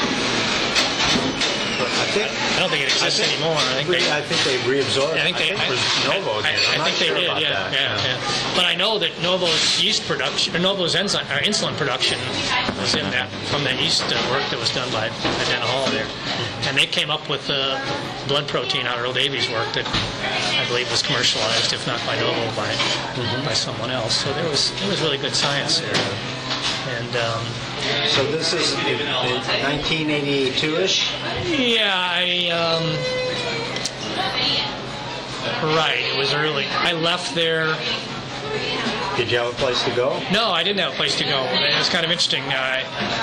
I think I don't think it exists I think, anymore. I think they. I think they reabsorbed. I think they. I think it was Novo I, did. I, I'm I think not they sure did. about Yeah, that. yeah, yeah. But I know that Novo's yeast production, or Novo's enzyme, or insulin production, was in that from that yeast uh, work that was done by Dana Hall there, and they came up with uh, blood protein out of Earl Davies' work that I believe was commercialized, if not by Novo, by mm-hmm. by someone else. So there was there was really good science there, and. Um, So this is in, in nineteen eighty-two-ish? Yeah, I, um, right, it was early. I left there. Did you have a place to go? No, I didn't have a place to go. It was kind of interesting. I,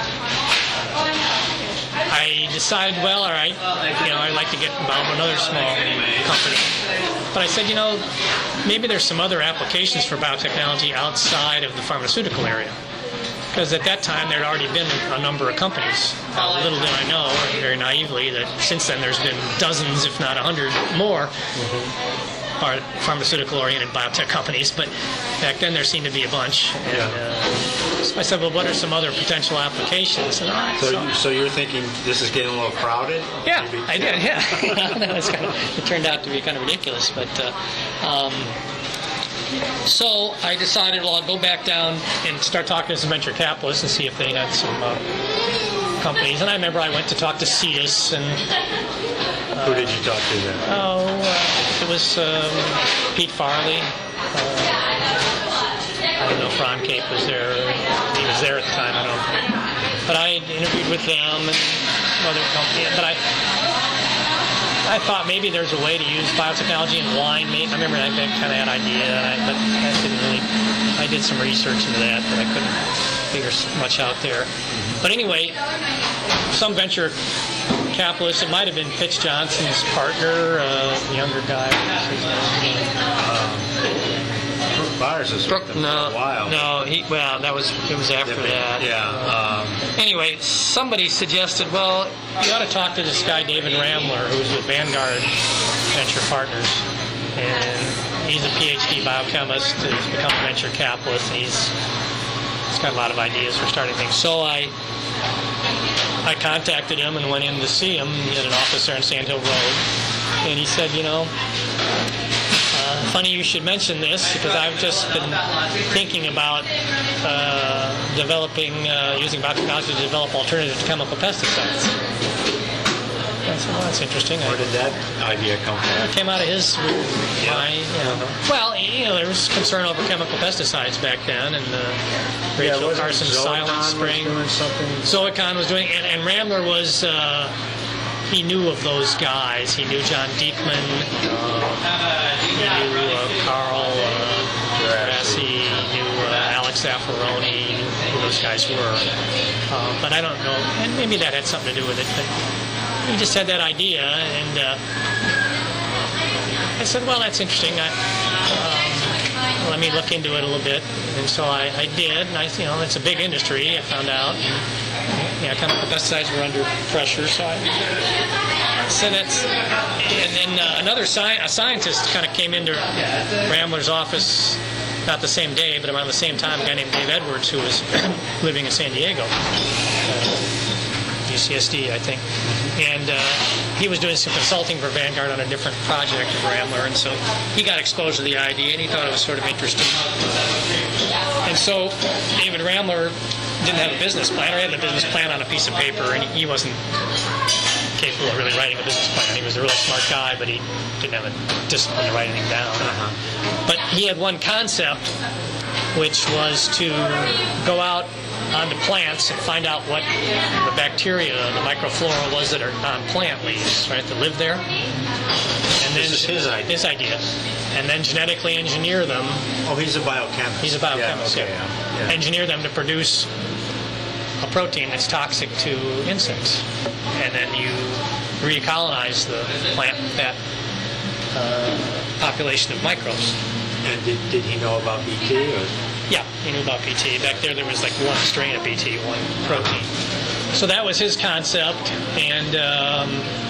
I decided, well, all right, you know, I'd like to get involved in another small company. But I said, you know, maybe there's some other applications for biotechnology outside of the pharmaceutical area. Because at that time, there had already been a number of companies. Uh, little did I know, very naively, that since then there's been dozens, if not a hundred more mm-hmm. pharmaceutical-oriented biotech companies. But back then, there seemed to be a bunch. And, yeah. uh, so I said, well, what are some other potential applications? And, all right, so, so, so you're thinking this is getting a little crowded? Yeah, Maybe? I did, yeah. no, it's kind of, it turned out to be kind of ridiculous, but... Uh, um, So I decided, well, I'd go back down and start talking to some venture capitalists and see if they had some uh, companies. And I remember I went to talk to Cetus and... Uh, Who did you talk to then? Oh, uh, it was um, Pete Farley. Uh, I don't know if Ron Cape was there. He was there at the time, I don't know. But I interviewed with them and other companies. But I... I thought maybe there's a way to use biotechnology in wine. Maybe. I remember that, that kind of had idea, and I, but I didn't really. I did some research into that, but I couldn't figure much out there. Mm-hmm. But anyway, some venture capitalists. It might have been Fitz Johnson's partner, uh, the younger guy. Byers has worked with them no, for a while. No, he, well, that was it was after that. Yeah. Um, anyway, somebody suggested, well, you ought to talk to this guy David Ramler, who's with Vanguard Venture Partners, and he's a P H D biochemist. He's become a venture capitalist. And he's he's got a lot of ideas for starting things. So I I contacted him and went in to see him. He had an office there on Sand Hill Road, and he said, you know. Uh, funny you should mention this because I've just been thinking about uh, developing, uh, using biotechnology to develop alternative to chemical pesticides. I said, well, that's interesting. Where did that idea come from? It came out of his weird mind. You know. Well, you know, there was concern over chemical pesticides back then, and uh, Rachel yeah, Carson Silent Spring. Was doing something. Zoicon was doing, and, and Ramler was. Uh, He knew of those guys. He knew John Diekman. Uh, he knew uh, Carl uh, Grassi. He knew uh, Alex Zaffaroni. He knew who those guys were. Uh, but I don't know. And maybe that had something to do with it. But he just had that idea. And uh, I said, well, that's interesting. I, um, let me look into it a little bit. And so I, I did. And I, you know, it's a big industry. I found out. Yeah, kind of the pesticides were under pressure. So I said that's. And then uh, another sci- a scientist kind of came into Rambler's office. Not the same day, but around the same time, a guy named Dave Edwards, who was living in San Diego, uh, U C S D, I think. And uh, he was doing some consulting for Vanguard on a different project of Rambler, and so he got exposed to the idea, and he thought it was sort of interesting. And so David Rambler didn't have a business plan, or he had a business plan on a piece of paper, and he wasn't capable of really writing a business plan. He was a really smart guy, but he didn't have a discipline to write anything down. Uh-huh. But he had one concept, which was to go out onto plants and find out what the bacteria, the microflora was that are on plant leaves, right, that live there. And then This is his idea. His idea. And then genetically engineer them. Oh, he's a biochemist. He's a biochemist, yeah. Okay, yeah. yeah. Yeah. Engineer them to produce a protein that's toxic to insects. And then you recolonize the plant with that uh, population of microbes. And did, did he know about B T? Or? Yeah, he knew about B T. Back there, there was like one strain of B T, one protein. So that was his concept, and um,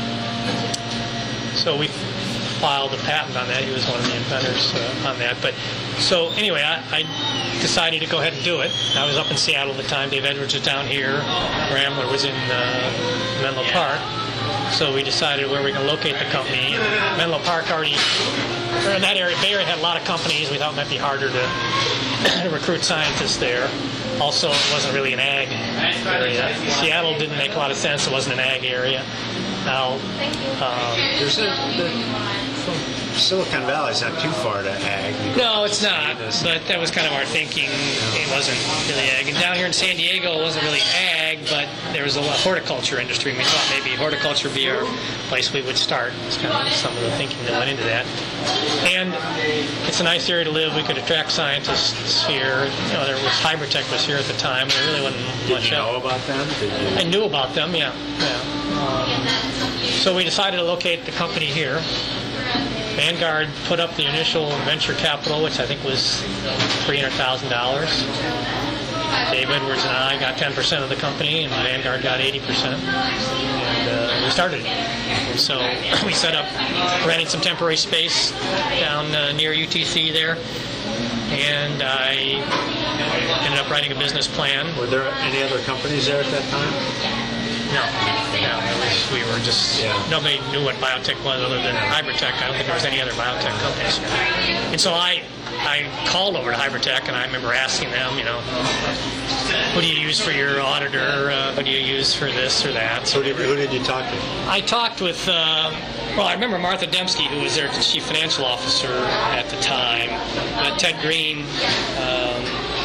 so we filed a patent on that. He was one of the inventors uh, on that. But so anyway, I, I decided to go ahead and do it. I was up in Seattle at the time. Dave Edwards was down here. Rambler was in uh, Menlo Park. So we decided where we were going to locate the company. And Menlo Park already, or in that area, Bay Area had a lot of companies. We thought it might be harder to recruit scientists there. Also, it wasn't really an ag area. Seattle didn't make a lot of sense. It wasn't an ag area. Now, um, There's a, the, from Silicon Valley is not too far to ag. no, it's not. But that was kind of our thinking. It wasn't really ag. And down here in San Diego, it wasn't really ag, but there was a lot of horticulture industry. And we thought maybe horticulture would be our place we would start. It's kind of some of the thinking that went into that. And it's a nice area to live. We could attract scientists here. You know, there was Hybritech was here at the time. There really wasn't Did much you know else. about them? Did you? I knew about them, yeah. yeah. Um, so we decided to locate the company here. Vanguard put up the initial venture capital, which I think was three hundred thousand dollars. Dave Edwards and I got ten percent of the company, and Vanguard got eighty percent. And uh, we started it. And so we set up, rented some temporary space down uh, near U T C there, and I ended up writing a business plan. Were there any other companies there at that time? No, no, it was, we were just, Yeah. nobody knew what biotech was other than Hybritech. I don't think there was any other biotech companies. And so I I called over to Hybritech, and I remember asking them, you know, who do you use for your auditor? Uh, who do you use for this or that? So Who did, who did you talk to? I talked with, uh, well, I remember Martha Dembski, who was their chief financial officer at the time. Uh, Ted Green, um,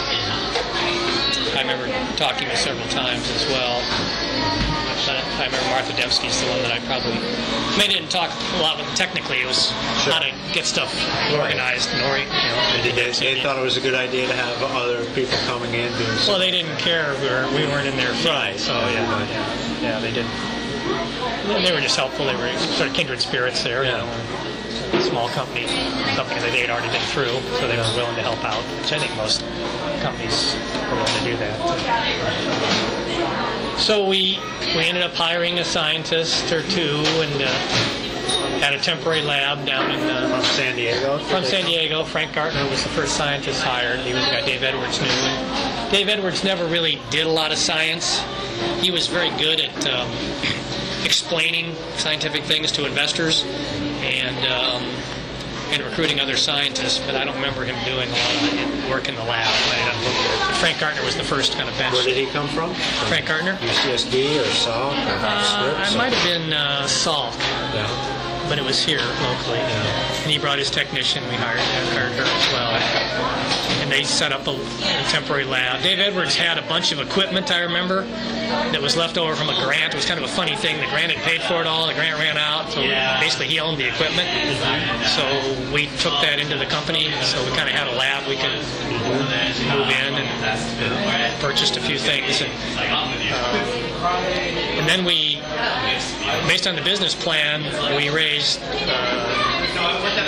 I remember talking with several times as well. But I remember Martha Dembski's the one that I probably, I mean, I didn't talk a lot with technically. It was Sure. how to get stuff organized and ori- you know. And did they, they thought it was a good idea to have other people coming in doing Well, something? they didn't care. We, were, we weren't in their field, Right. so yeah, yeah, yeah, they didn't. They were just helpful. They were sort of kindred spirits there, you Yeah. know. A small company, something that they had already been through, so they were willing to help out, which I think most companies are willing to do that. So we we ended up hiring a scientist or two, and uh, had a temporary lab down in uh, From San Diego? from San Diego. Frank Gartner was the first scientist hired. He was the guy Dave Edwards knew. And Dave Edwards never really did a lot of science. He was very good at um, explaining scientific things to investors and um, and recruiting other scientists, but I don't remember him doing a lot of work in the lab. I didn't look at it. But Frank Gartner was the first kind of bench. Where did he come from? From Frank Gartner? U C S D or Salk or Uh, Scripps? I might have been uh, Salk, Yeah. but it was here locally. Yeah. And he brought his technician. We hired, hired her as well. And they set up a, a temporary lab. Dave Edwards had a bunch of equipment, I remember, that was left over from a grant. It was kind of a funny thing. The grant had paid for it all. The grant ran out, so basically he owned the equipment. So we took that into the company. So we kind of had a lab we could move in and purchased a few things. And, uh, and then we, based on the business plan, we raised uh,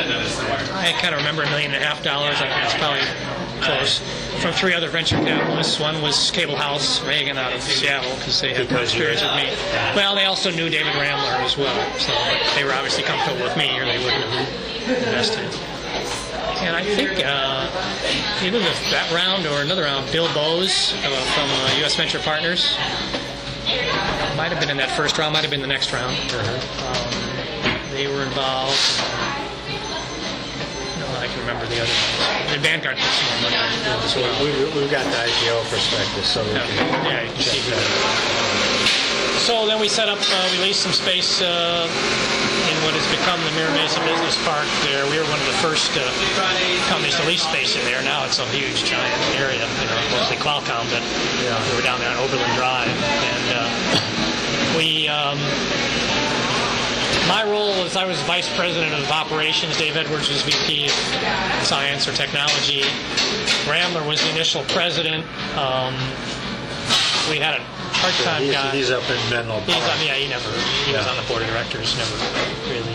I kind of remember a million and a half dollars. I think it's probably close. From three other venture capitalists. One was Cable House Reagan out of Seattle because they had more Because you're- experience with me. Well, they also knew David Ramler as well, so they were obviously comfortable with me, or they wouldn't have invested. And I think uh, either the, that round or another round, Bill Bowes uh, from uh, U S Venture Partners might have been in that first round, might have been the next round. Um, they were involved. No, I can remember the other ones. The Vanguard put some more money into it as well. We, we've got the I P O prospectus, so we Yeah, can yeah, you can check see that out. So then we set up, uh, we leased some space uh, in what has become the Mira Mesa Business Park there. We were one of the first uh, companies to lease space in there. Now it's a huge, giant area, you know, mostly Qualcomm, but Yeah. we were down there on Oberlin Drive. And uh, we, um, my role was I was vice president of operations. Dave Edwards was V P of science or technology. Ramler was the initial president. Um, we had a part-time He's, guy. he's up in Menlo He's Park. on, yeah, he never, he was Yeah. on the board of directors, never really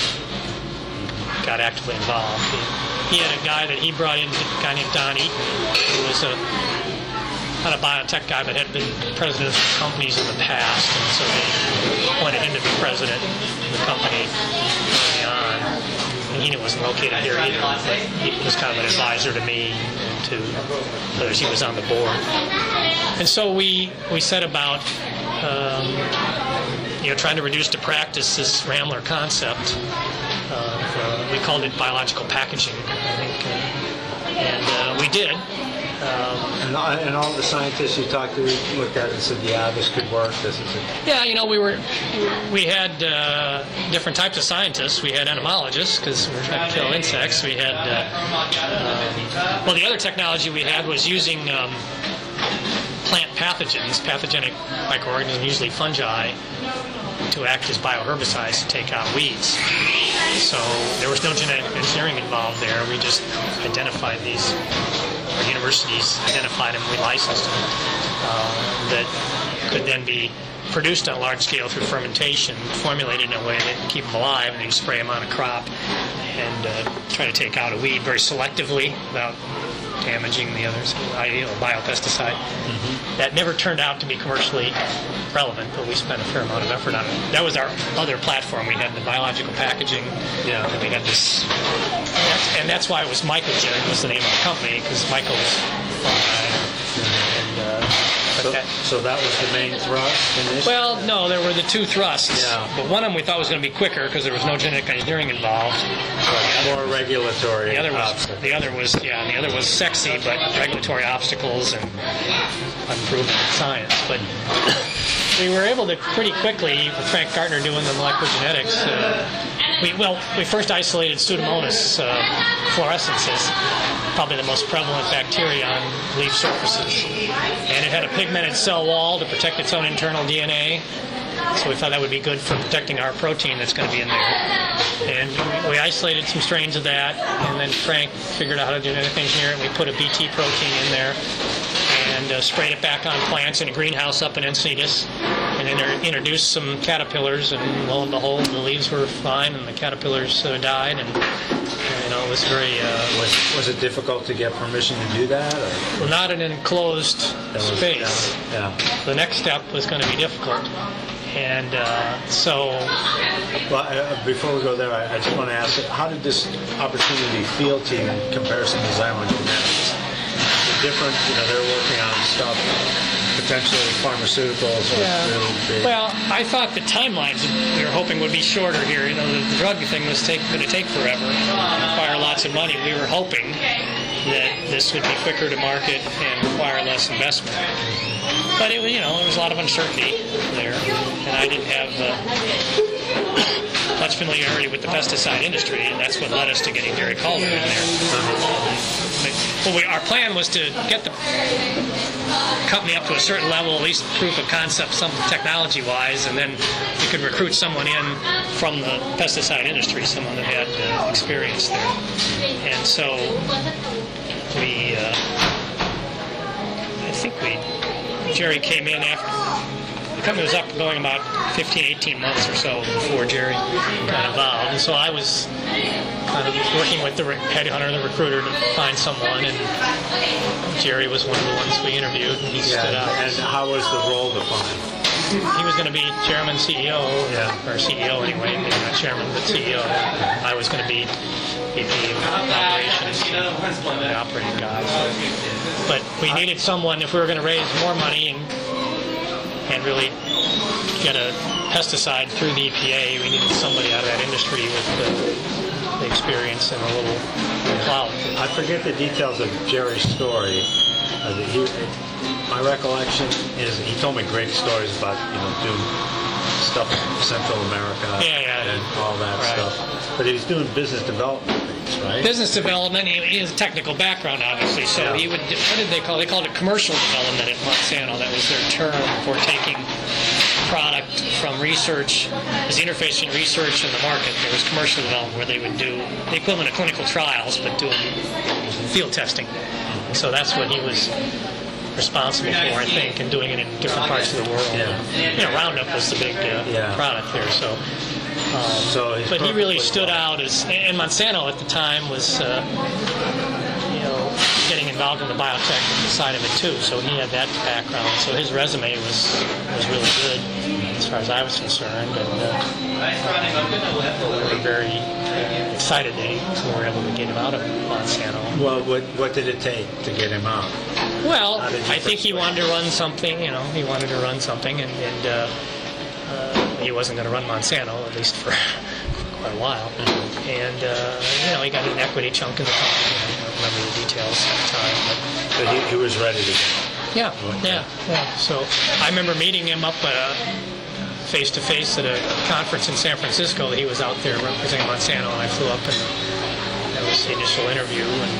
got actively involved. He, he had a guy that he brought in, a guy named Don Eaton, who was a, not a biotech guy, but had been president of companies in the past, and so they appointed him to be president of the company early on. And he wasn't located here either, but he was kind of an advisor to me and to others. He was on the board. And so we, we set about um, you know, trying to reduce to practice this Ramler concept. Uh, uh, we called it biological packaging, I think, uh, and uh, we did. Um, And, all- and all the scientists you talked to looked at it and said, yeah, this could work. This is a, yeah, you know, we were we had uh, different types of scientists. We had entomologists because we were trying to kill insects. We had uh, um, well, the other technology we had was using um, plant pathogens, pathogenic microorganisms, usually fungi, to act as bioherbicides to take out weeds. So there was no genetic engineering involved there. We just identified these, our universities identified them, we licensed them, uh, that could then be produced on a large scale through fermentation, formulated in a way that keep them alive, and then you spray them on a crop and uh, try to take out a weed very selectively without damaging the others, ideal biopesticide. Mm-hmm. That never turned out to be commercially relevant, but we spent a fair amount of effort on it. That was our other platform. We had the biological packaging, Yeah. and we had this, and that's, and that's why it was Mycogen was the name of the company, because Michael was and, uh, but so, that, so that was the main thrust in this? well, no, there were the two thrusts, Yeah. but one of them we thought was going to be quicker because there was no genetic engineering involved. more regulatory. The other was obstacle. the other was yeah, and the other was sexy, but regulatory obstacles and unproven science. But we were able to pretty quickly, with Frank Gartner doing the molecular genetics. Uh, we well, we first isolated Pseudomonas uh, fluorescences, probably the most prevalent bacteria on leaf surfaces, and it had a pigmented cell wall to protect its own internal D N A. So we thought that would be good for protecting our protein that's going to be in there. And we isolated some strains of that, and then Frank figured out how to genetic engineer it, and we put a B T protein in there and uh, sprayed it back on plants in a greenhouse up in Encinitas, and then there- introduced some caterpillars, and lo and behold, the leaves were fine, and the caterpillars uh, died, and you know, it was very... Uh, Was, was it difficult to get permission to do that? Or? well, not an enclosed That was- space. Yeah. yeah. The next step was going to be difficult. And uh, so... Well, uh, before we go there, I, I just want to ask, how did this opportunity feel to you in comparison to Zymo Genetics? Different, you know, they're working on stuff, potentially pharmaceuticals or really big. Well, I thought the timelines we were hoping would be shorter here. You know, the, the drug thing was take, going to take forever, require lots of money. We were hoping that this would be quicker to market and require less investment. But it was, you know, there was a lot of uncertainty there, and I didn't have uh, much familiarity with the pesticide industry, and that's what led us to getting Gary Calder in there. But, well, we, our plan was to get the company up to a certain level, at least proof of concept, some technology-wise, and then we could recruit someone in from the pesticide industry, someone that had uh, experience there. And so we, uh, I think we, Jerry came in after, the company was up and going about fifteen, eighteen months or so before Jerry got involved. And so I was kind of working with the re- headhunter, the recruiter, to find someone, and Jerry was one of the ones we interviewed, and he stood out. And how was the role defined? He was going to be chairman, C E O, Yeah. or C E O anyway, maybe not chairman, but C E O. I was going to be V P of operations, the operating guy. So. But we needed someone, if we were going to raise more money and and really get a pesticide through the E P A, we needed somebody out of that industry with the, the experience and a little clout. I forget the details of Jerry's story. Uh, he, my recollection is he told me great stories about, you know, doing stuff in Central America Yeah, yeah, and all that right. stuff. But he was doing business development things, right? Business development, he, he has a technical background, obviously, so Yeah. he would, what did they call it? They called it commercial development at Monsanto. That was their term for taking product from research, as the interface between research and the market. There was commercial development where they would do the equivalent of clinical trials, but doing field testing. So that's what he was responsible for, I think, and doing it in different parts of the world. Yeah. You know, Roundup was the big uh, Yeah. product there, so... Um, So he's but he really perfectly stood qualified. out as, and Monsanto at the time was, uh, you know, getting involved in the biotech side of it too. So he had that background. So his resume was was really good as far as I was concerned, and uh, we were very excited that he, we were able to get him out of Monsanto. Well, what what did it take to get him out? Well, How did you I think he persuade wanted to run something. You know, he wanted to run something, and. and uh, Uh, he wasn't going to run Monsanto, at least for quite a while. And, uh, you know, he got an equity chunk in the company. I don't remember the details at the time. But, But he, he was ready to go. yeah, Okay. yeah, yeah. So I remember meeting him up uh, face-to-face at a conference in San Francisco. He was out there representing Monsanto, and I flew up, and that was the initial interview. And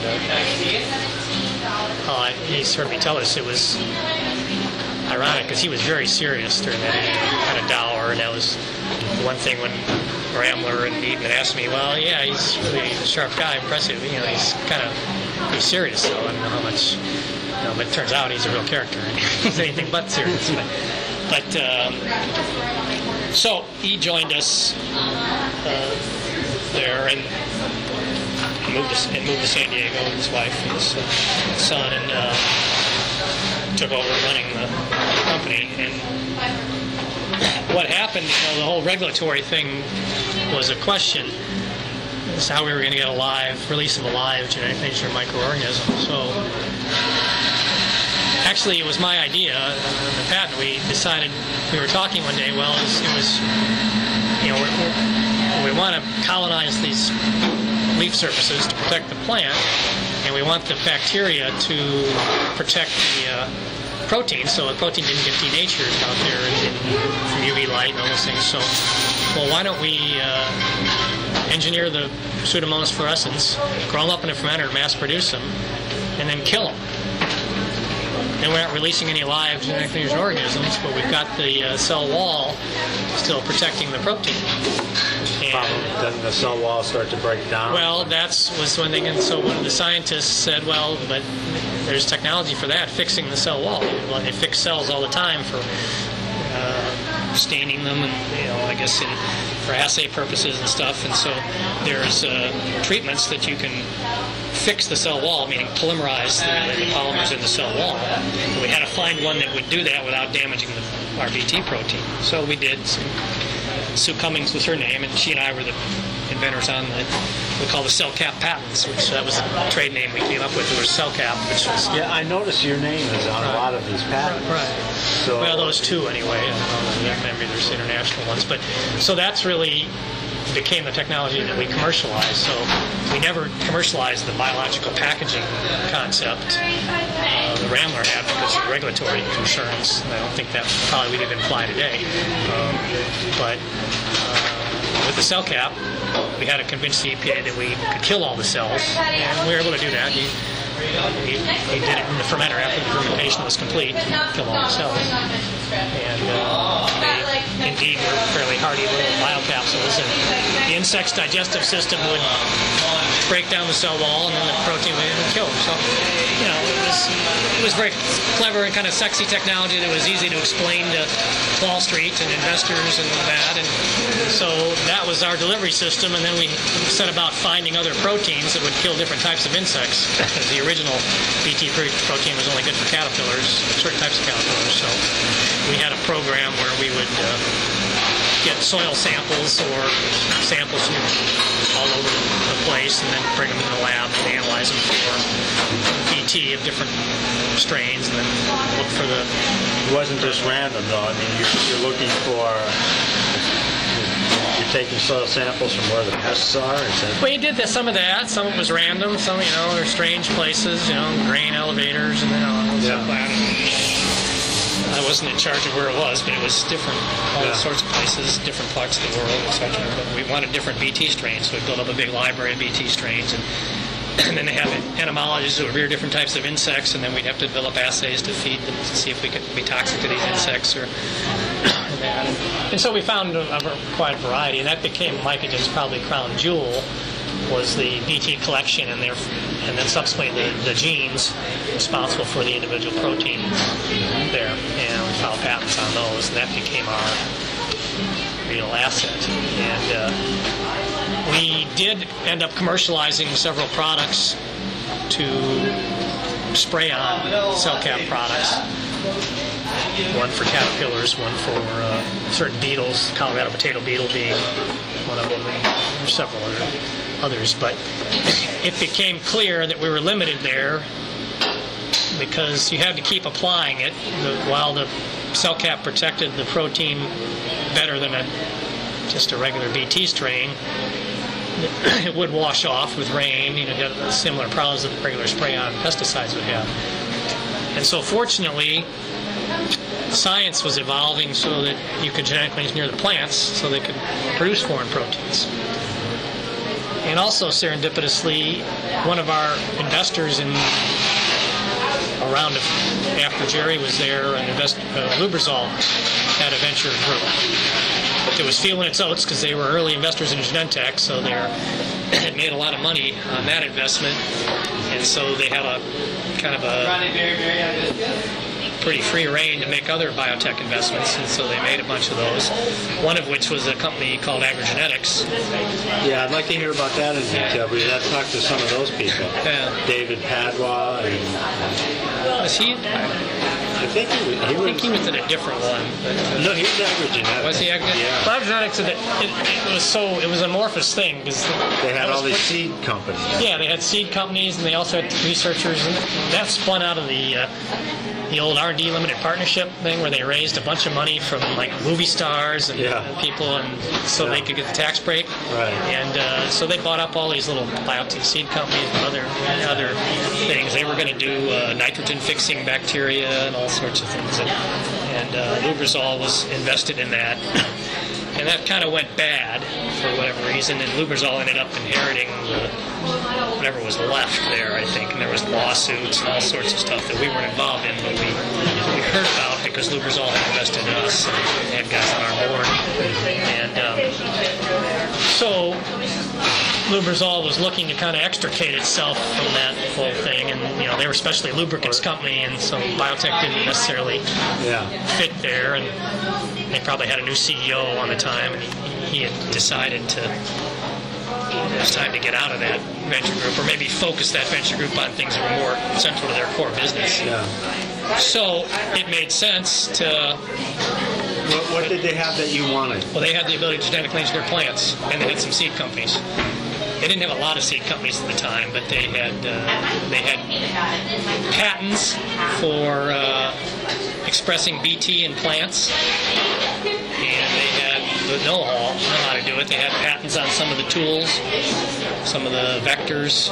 uh, uh, he's heard me tell us it was ironic because he was very serious during that interview, kind of dour, and that was one thing when Ramler and Eden asked me, well, yeah, he's really a sharp guy, impressive, you know, he's kind of, he's serious though, I don't know how much, you know, but it turns out he's a real character, he's anything but serious, but, but um, so he joined us uh, there and moved to, and moved to San Diego with his wife and his uh, son, and uh, took over running the company. And what happened, you know, the whole regulatory thing was a question as to how we were going to get a live release of a live genetic engineered microorganism. So actually it was my idea, uh, the patent. We decided, we were talking one day, well, it was, it was you know, we're, we're, we want to colonize these leaf surfaces to protect the plant, and we want the bacteria to protect the uh, protein, so the protein didn't get denatured out there in, from U V light and all those things. So, well, why don't we uh, engineer the Pseudomonas fluorescens, grow them up in a fermenter, mass produce them, and then kill them? And we're not releasing any live genetically engineered organisms, but we've got the uh, cell wall still protecting the protein. Problem, doesn't the cell wall start to break down? Well, that's was one thing, and so one of the scientists said, well, but there's technology for that, fixing the cell wall. Well, they fix cells all the time for uh, staining them, and you know, I guess in, for assay purposes and stuff. And so there's uh, treatments that you can fix the cell wall, meaning polymerize the, the polymers in the cell wall. And we had to find one that would do that without damaging the R B T protein. So we did. Some, Sue Cummings was her name, and she and I were the inventors on the, we call the cell cap patents, which that was the trade name we came up with. It was cell cap, which was Yeah, I noticed your name is on a lot of these patents. right. So, Well, those two anyway. I don't know, maybe there's international ones, but so that's really became the technology that we commercialized. So we never commercialized the biological packaging concept uh, the Ramler had because of regulatory concerns. And I don't think that probably would even apply today. Um, but uh, with the cell cap, we had to convince the E P A that we could kill all the cells, and we were able to do that. He, he, he did it in the fermenter after the fermentation was complete, kill all the cells. And uh, they indeed were fairly hardy little biocapsules, and the insect's digestive system would break down the cell wall, and then the protein would kill them. So, you know, it was, it was very clever and kind of sexy technology that was easy to explain to Wall Street and investors and that. And so that was our delivery system. And then we set about finding other proteins that would kill different types of insects. The original B T protein was only good for caterpillars, certain types of caterpillars. So we had a program where we would uh, get soil samples or samples from all over the place and then bring them in the lab and analyze them for B T of different strains and then look for the... It wasn't just random, though. I mean, you're, you're looking for... You're taking soil samples from where the pests are? Is that... Well, you did that, some of that. Some of it was random. Some, you know, there are strange places, you know, grain elevators and then all Yeah. stuff like that. I wasn't in charge of where it was, but it was different, all Yeah. sorts of places, different parts of the world, et cetera. But we wanted different B T strains, so we built up a big library of B T strains, and, and then they have entomologists who rear different types of insects, and then we'd have to develop assays to feed them to see if we could be toxic to these insects or that. And, and so we found a, a quite variety, and that became Mycogen's probably crown jewel, was the B T collection and their, and then subsequently the, the genes responsible for the individual protein there. And we filed patents on those, and that became our real asset. And uh, we did end up commercializing several products to spray on cell cap products. One for caterpillars, one for uh, certain beetles, Colorado potato beetle being one of them, and there's several other others, but it became clear that we were limited there because you had to keep applying it. The, while the cell cap protected the protein better than a, just a regular B T strain, it would wash off with rain. You know, you had similar problems that regular spray-on pesticides would have. And so fortunately, science was evolving so that you could genetically engineer the plants so they could produce foreign proteins. And also, serendipitously, one of our investors in around after Jerry was there, an invest, uh, Lubrizol had a venture group that was feeling its oats because they were early investors in Genentech, so they had made a lot of money on that investment, and so they had a kind of a pretty free reign to make other biotech investments, and so they made a bunch of those, one of which was a company called AgroGenetics. Yeah, I'd like to hear about that in detail, because I've talked to some of those people. Yeah. David Padua, and Was he? I think he was... He I think was he was in a different one. But, no, he was AgroGenetics. was he? AgroGenetics? Yeah. Well, AgroGenetics, it, it, it was so, it was an amorphous thing, because They had all these seed companies. Yeah, they had seed companies, and they also had researchers, and that spun out of the uh, the old R and D limited partnership thing, where they raised a bunch of money from like movie stars and Yeah. uh, people, and so Yeah. they could get the tax break. Right. And uh, so they bought up all these little biotech seed companies and other other things. They were going to do uh, nitrogen fixing bacteria and all sorts of things, and, and uh, Lubrizol was invested in that. And that kind of went bad for whatever reason, and Lubrizol ended up inheriting the, whatever was left there, I think, and there was lawsuits and all sorts of stuff that we weren't involved in, but we, we heard about because Lubrizol had invested in us and had guys on our board. And um, so Lubrizol was looking to kind of extricate itself from that whole thing, and you know they were especially a lubricants company, and so biotech didn't necessarily Yeah. fit there, and they probably had a new C E O on the time, and he, he had decided to it was time to get out of that venture group, or maybe focus that venture group on things that were more central to their core business. Yeah. So it made sense to, What, what did they have that you wanted? well, they had the ability to genetically engineer plants, and they had some seed companies. They didn't have a lot of seed companies at the time, but they had uh, they had patents for uh, expressing B T in plants, and they had the know-how, know how to do it. They had patents on some of the tools, some of the vectors.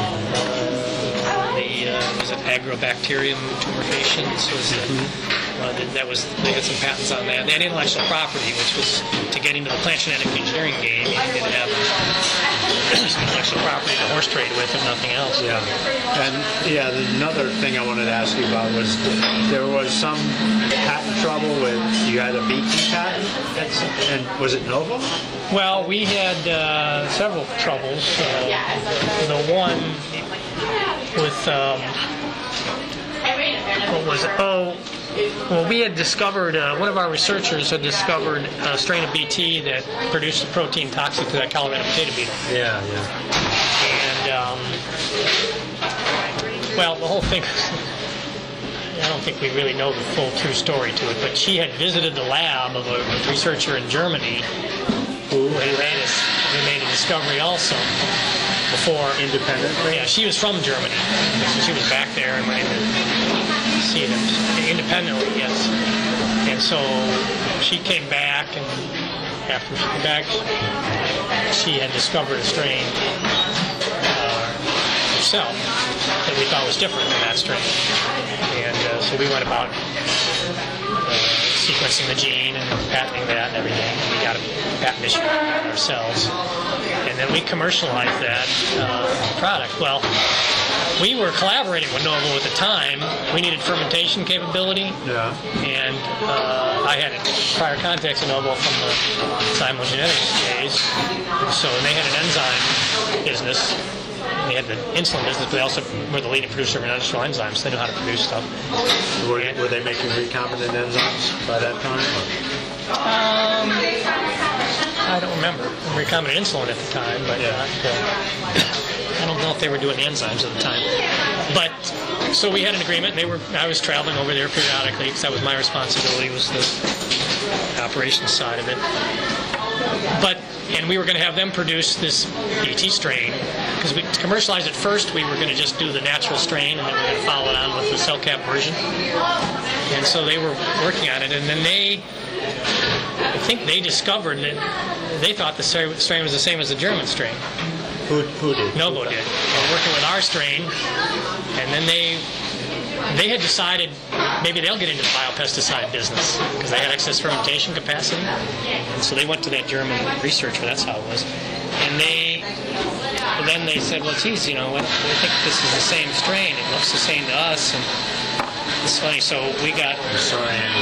Uh, the uh, was it agrobacterium tumorifaciens was the, uh, that was they had some patents on that. They had intellectual property, which was to get into the plant genetic engineering game, you needed to have some intellectual property to horse trade with, if nothing else. Yeah. And yeah, another thing I wanted to ask you about was there was some patent trouble with, you had a B T patent, and was it Nova? Well, we had uh, several troubles. Uh, the one with um, was, oh, well, we had discovered, uh, one of our researchers had discovered a strain of B T that produced a protein toxic to that Colorado potato beetle. Yeah, yeah. And, um, well, the whole thing, I don't think we really know the full true story to it, but she had visited the lab of a researcher in Germany who had made a, who made a discovery also before. Independently? Yeah, she was from Germany. So she was back there and went to see them independently, yes. And so she came back, and after she came back, she had discovered a strain uh, herself that we thought was different than that strain. And uh, so we went about uh, sequencing the gene and patenting that and everything. We got a patent issue ourselves. And then we commercialized that uh, product. Well, we were collaborating with Novo at the time. We needed fermentation capability. Yeah. And uh, I had prior contacts with Novo from the Cymogenetics days. So they had an enzyme business. They had the insulin business, but they also were the leading producer of industrial enzymes. They knew how to produce stuff. Were, were they making recombinant enzymes by that time? Um, I don't remember. Recombinant insulin at the time, but Yeah. not, uh, I don't know if they were doing the enzymes at the time. But so we had an agreement. They were. I was traveling over there periodically because that was my responsibility, was the operations side of it. But and we were going to have them produce this B T strain, because we to commercialize it first. We were going to just do the natural strain, and then we were going to follow it on with the cell cap version. And so they were working on it, and then they, I think they discovered that they thought the strain was the same as the German strain. Who, who did? Novo did. They were working with our strain, and then they they had decided maybe they'll get into the biopesticide business because they had excess fermentation capacity. And so they went to that German researcher, that's how it was. And they then they said, well, geez, you know, I think this is the same strain. It looks the same to us. And it's funny, so we got... Sorry, Andy.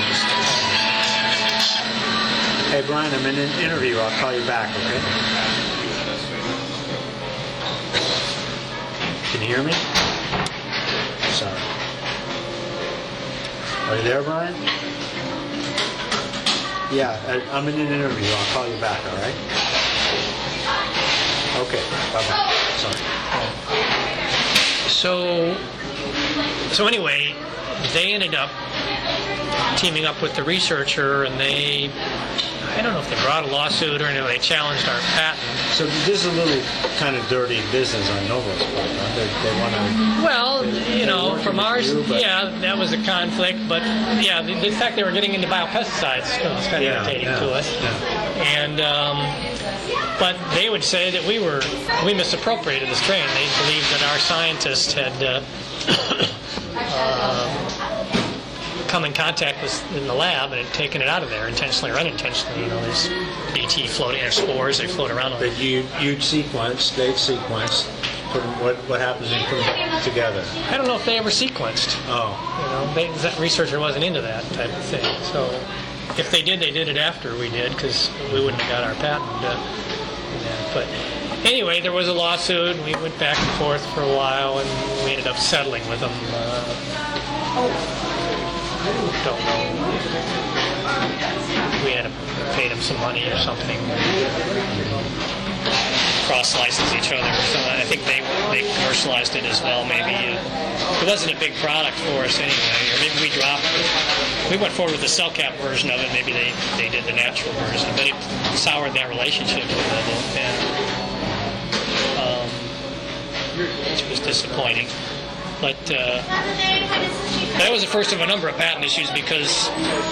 Hey, Brian, I'm in an interview. I'll call you back, okay? Can you hear me? Sorry. Are you there, Brian? Yeah, I, I'm in an interview. I'll call you back, all right? Okay, bye-bye. Sorry. So, so anyway, they ended up teaming up with the researcher, and they, I don't know if they brought a lawsuit or anything, they challenged our patent. So this is a little kind of dirty business on Novo's part, huh? They, they want to... Well, you know, working from with ours, you, but- yeah, that was a conflict, but yeah, the, the fact they were getting into biopesticides was kind of Yeah, irritating yeah, to us. yeah. And, um, but they would say that we were, we misappropriated the strain. They believed that our scientists had uh, uh, come in contact with in the lab and had taken it out of there, intentionally or unintentionally. You know, there's B T floating, or spores, they float around on But you, you'd sequence, they'd sequence, put them, what, what happens when you put them together? I don't know if they ever sequenced. Oh, You know, they, that researcher wasn't into that type of thing. So if they did, they did it after we did, because we wouldn't have got our patent. Uh, yeah. But anyway, there was a lawsuit, and we went back and forth for a while, and we ended up settling with them. Uh, don't know. We had to pay them some money or something. Cross-license each other. So I think they they commercialized it as well. Maybe uh, it wasn't a big product for us anyway, or maybe we dropped it. We went forward with the cell cap version of it. Maybe they, they did the natural version, but it soured that relationship a little, and, um, which was disappointing. But uh, that was the first of a number of patent issues, because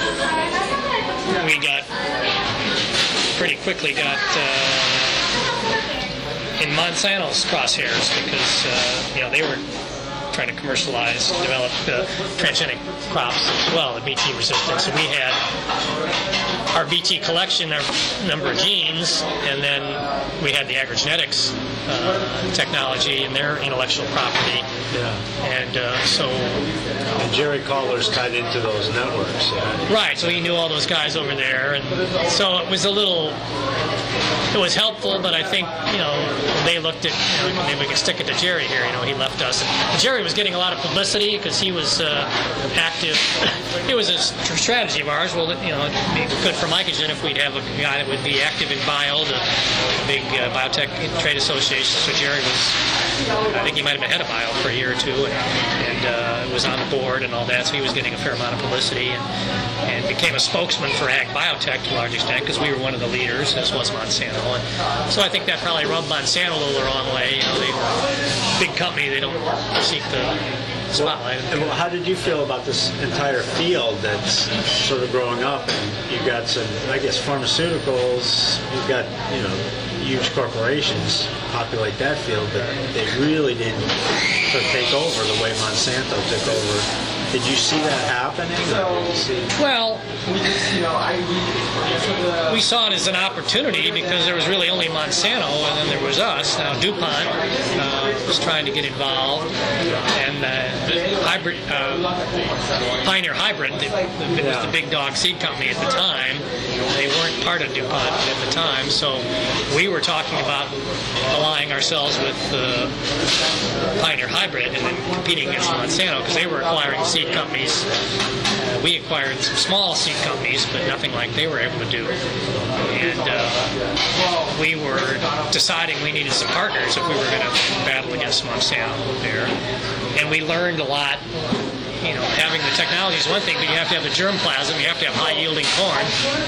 we got pretty quickly got. Uh, in Monsanto's crosshairs, because uh, you know, they were trying to commercialize, develop uh, transgenic crops as well, the B T resistance. And we had our B T collection, our number of genes, and then we had the agrogenetics uh, technology and their intellectual property. yeah. And uh, so... And Jerry Caller's tied into those networks, yeah. Right, so he knew all those guys over there, and so it was a little... It was helpful, but I think, you know, they looked at, you know, maybe we could stick it to Jerry here. You know, he left us. And Jerry was getting a lot of publicity because he was uh, active. It was a st- strategy of ours. Well, you know, it'd be good for Mycogen if we'd have a guy that would be active in BIO, the big uh, biotech trade association. So Jerry was, I think he might have been head of BIO for a year or two, and, and uh, was on the board and all that. So he was getting a fair amount of publicity, and, and became a spokesman for ag biotech to a large extent because we were one of the leaders, as was Monsanto. And so I think that probably rubbed Monsanto a little the wrong way. You know, they were a big company; they don't seek the spotlight. And well, how did you feel about this entire field that's sort of growing up? And you've got some, I guess, pharmaceuticals. You've got, you know, huge corporations populate that field, but they really didn't sort of take over the way Monsanto took over. Did you see that happening? Or did you see... Well, we saw it as an opportunity because there was really only Monsanto and then there was us. Now DuPont uh, was trying to get involved, and uh, the hybrid, uh, Pioneer Hybrid, the, the, it was the big dog seed company at the time. They weren't part of DuPont at the time, so we were talking about allying ourselves with uh, Pioneer Hybrid and then competing against Monsanto because they were acquiring seed companies. Uh, we acquired some small seed companies, but nothing like they were able to do. And uh, we were deciding we needed some partners if we were going to battle against Monsanto there. And we learned a lot. You know, having the technology is one thing, but you have to have the germplasm. You have to have high-yielding corn.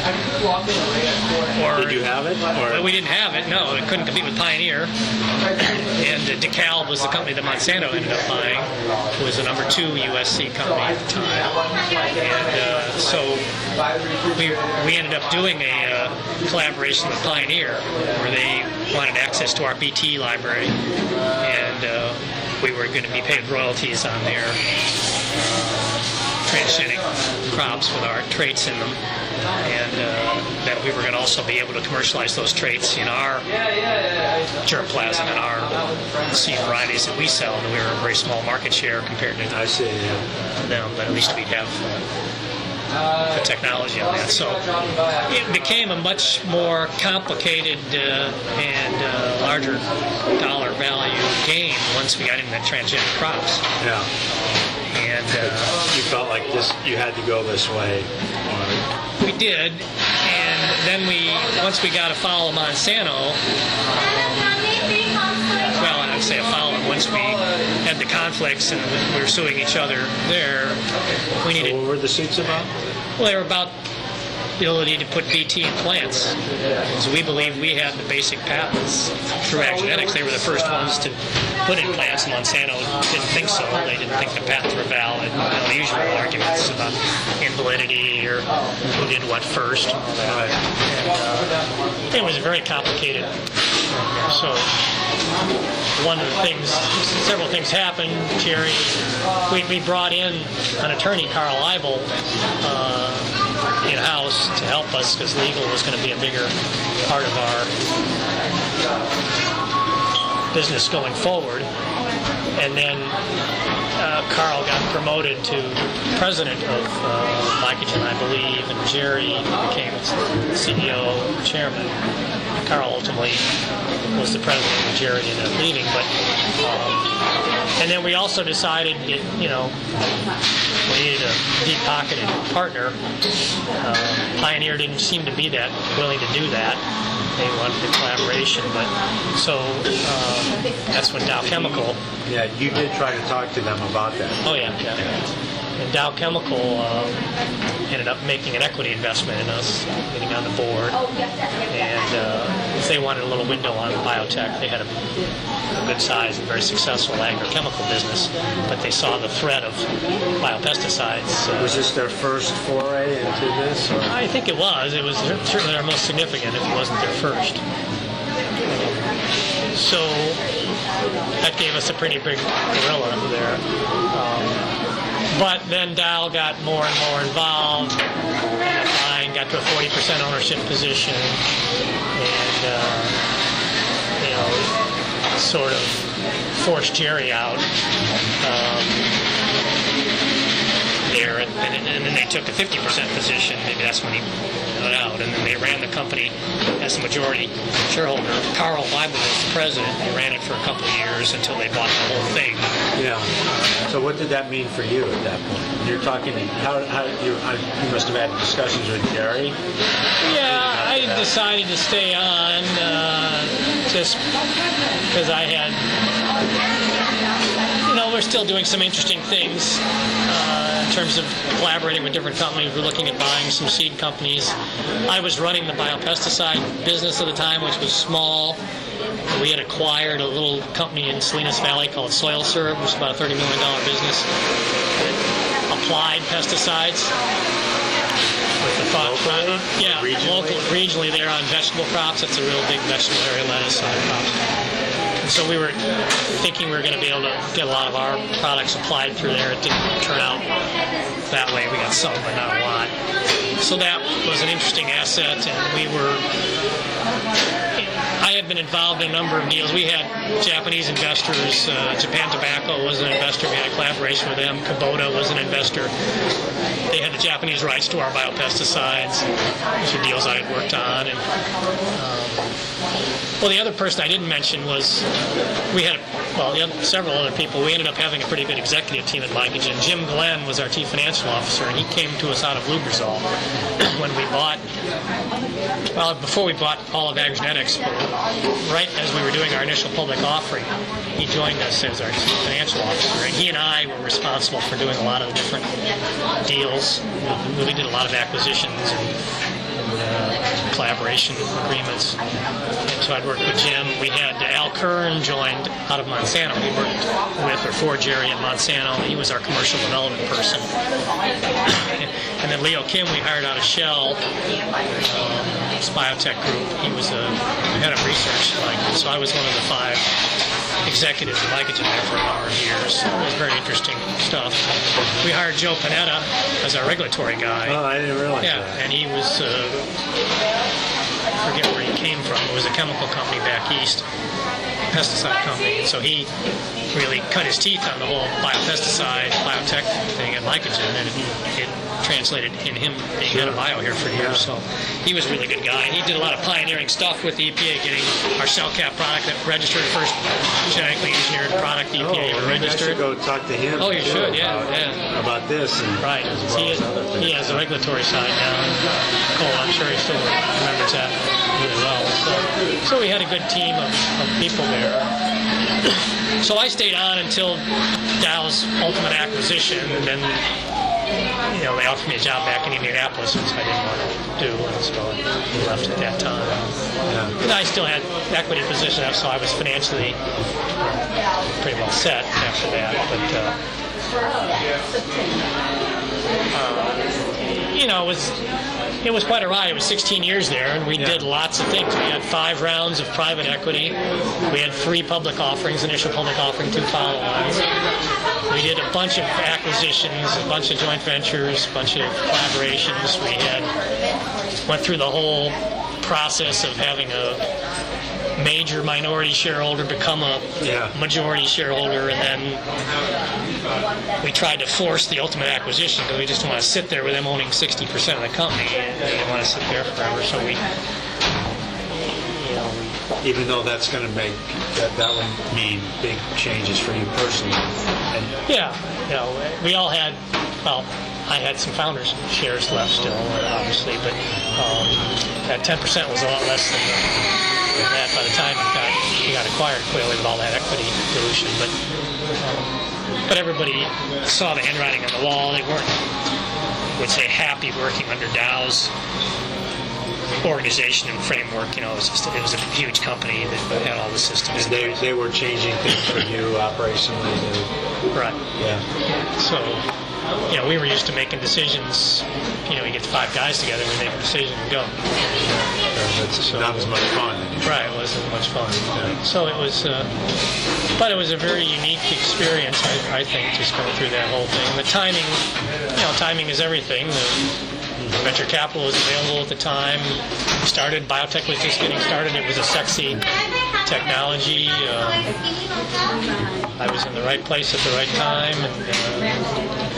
Or, Did you have it? Or? Well, we didn't have it. No, it couldn't compete with Pioneer. And uh, DeKalb was the company that Monsanto ended up buying. It was the number two U S seed company at the time. And uh, so we we ended up doing a uh, collaboration with Pioneer, where they wanted access to our B T library, and uh, we were going to be paid royalties on their transgenic crops with our traits in them, and uh, that we were going to also be able to commercialize those traits in our germplasm and our seed varieties that we sell. And we were a very small market share compared to I see, yeah. them, but at least we'd have uh, the technology on that. So it became a much more complicated uh, and uh, larger dollar value game once we got into the transgenic crops. Yeah. And uh, you felt like this, you had to go this way. Or... we did, and then we, once we got a foul of Monsanto, um, well, I'd say a foul, once we had the conflicts and we were suing each other there, we needed... So what were the suits about? Well, they were about the ability to put B T in plants. So we believe we had the basic patents through Ag Genetics. They were the first ones to put in plants. Monsanto didn't think so. They didn't think the patents were valid. You know, the usual arguments about invalidity or who did what first. Right. And, uh, it was very complicated. So one of the things, several things happened. Jerry, we, we brought in an attorney, Carl Eibel, uh, in-house to help us because legal was going to be a bigger part of our business going forward. And then uh, Carl got promoted to president of uh, Mycogen, I believe, and Jerry became C E O, chairman. Carl ultimately was the president, and Jerry ended up leaving. But um, and then we also decided that, you know, we needed a deep-pocketed partner. Uh, Pioneer didn't seem to be that willing to do that. They wanted the collaboration, but so uh, that's when Dow Chemical. Yeah, you did try to talk to them about that. Oh yeah, yeah. And Dow Chemical uh, ended up making an equity investment in us, getting on the board, and uh, they wanted a little window on biotech. They had a, a good size and very successful agrochemical business, but they saw the threat of biopesticides. Uh, was this their first foray into this? Or? I think it was. It was certainly their most significant, if it wasn't their first. So that gave us a pretty big gorilla there. Um, but then Dow got more and more involved, and Fine got to a forty percent ownership position, and uh, you know, sort of forced Jerry out. Um, there, and, and, and then they took a fifty percent position. Maybe that's when he went out, and then they ran the company as the majority shareholder. Carl Weibel was the president. They ran it for a couple of years until they bought the whole thing. Yeah. So what did that mean for you at that point? You're talking, how, how you, you must have had discussions with Jerry? Yeah, I decided to stay on uh, just because I had, you know, we're still doing some interesting things uh, in terms of collaborating with different companies. We're looking at buying some seed companies. I was running the biopesticide business at the time, which was small. We had acquired a little company in Salinas Valley called Soil Syrup, which is about a thirty million dollars business. It applied pesticides. With the thought, Locally? yeah, Regionally? local, regionally there on vegetable crops. It's a real big vegetable area, lettuce and other crops. And so we were thinking we were going to be able to get a lot of our products applied through there. It didn't turn out that way. We got some, but not a lot. So that was an interesting asset, and we were... I had been involved in a number of deals. We had Japanese investors. Uh, Japan Tobacco was an investor. We had a collaboration with them. Kubota was an investor. They had the Japanese rights to our biopesticides. Those are deals I had worked on. And um, well, the other person I didn't mention was we had, well, the other, several other people. We ended up having a pretty good executive team at Mycogen. Jim Glenn was our chief financial officer, and he came to us out of Lubrizol when we bought, well, before we bought all of AgGenetics, right as we were doing our initial public offering, he joined us as our chief financial officer, and he and I were responsible for doing a lot of the different deals. We, we did a lot of acquisitions and, and uh, collaboration agreements. And so I'd worked with Jim. We had Al Kern joined out of Monsanto. He worked with or for Jerry at Monsanto. He was our commercial development person. And then Leo Kim we hired out of Shell, um, his biotech group. He was a head of research. Like, so I was one of the five executives at Mycogen there for a number of years. So it was very interesting stuff. We hired Joe Panetta as our regulatory guy. Oh, I didn't realize yeah, that. and he was, uh, I forget where he came from. It was a chemical company back east, pesticide company. And so he really cut his teeth on the whole biopesticide, biotech thing at Mycogen, and it, it translated in him being head of bio here for years. So he was a really good guy. And he did a lot of pioneering stuff with the E P A, getting our cell cap product that registered, the first genetically engineered product the E P A Oh, ever maybe I should registered. go talk to him. Oh, you too, should, yeah, about, yeah. About this. And Right. as well He, as other things. he has the regulatory side now. And Cole, I'm sure he still remembers that really well. So, so we had a good team of, of people there. So I stayed on until Dow's ultimate acquisition, and then you know they offered me a job back in Indianapolis, which I didn't want to do, and so I left at that time. Yeah. And I still had equity position up, so I was financially pretty well set after that. But uh, uh, you know, it was it was quite a ride. It was sixteen years there, and we Yeah. did lots of things. We had five rounds of private equity. We had three public offerings, initial public offering, two follow-ons. We did a bunch of acquisitions, a bunch of joint ventures, a bunch of collaborations. We had went through the whole process of having a major minority shareholder become a Yeah. majority shareholder, and then we tried to force the ultimate acquisition because we just didn't want to sit there with them owning sixty percent of the company. We didn't want to sit there forever, so we, you know, Even though that's going to make, that, that would mean big changes for you personally. And yeah, you know, we all had, well, I had some founders' shares left still, obviously, but um, that ten percent was a lot less than, the, than that by the time it got, it got acquired, clearly, with all that equity dilution. But um, but everybody saw the handwriting on the wall. They weren't, I would say, happy working under Dow's organization and framework. You know, it was just it was a huge company that had all the systems. and they, they were changing things for you operationally. They, Right. yeah. So, you know, we were used to making decisions. You know, you get five guys together, we make a decision and go. It's So- not as much fun anymore. Right, it wasn't much fun. So it was, uh, but it was a very unique experience, I, I think, just going through that whole thing. The timing, you know, timing is everything. The venture capital was available at the time. We started, biotech was just getting started. It was a sexy technology. Um, I was in the right place at the right time. And, uh,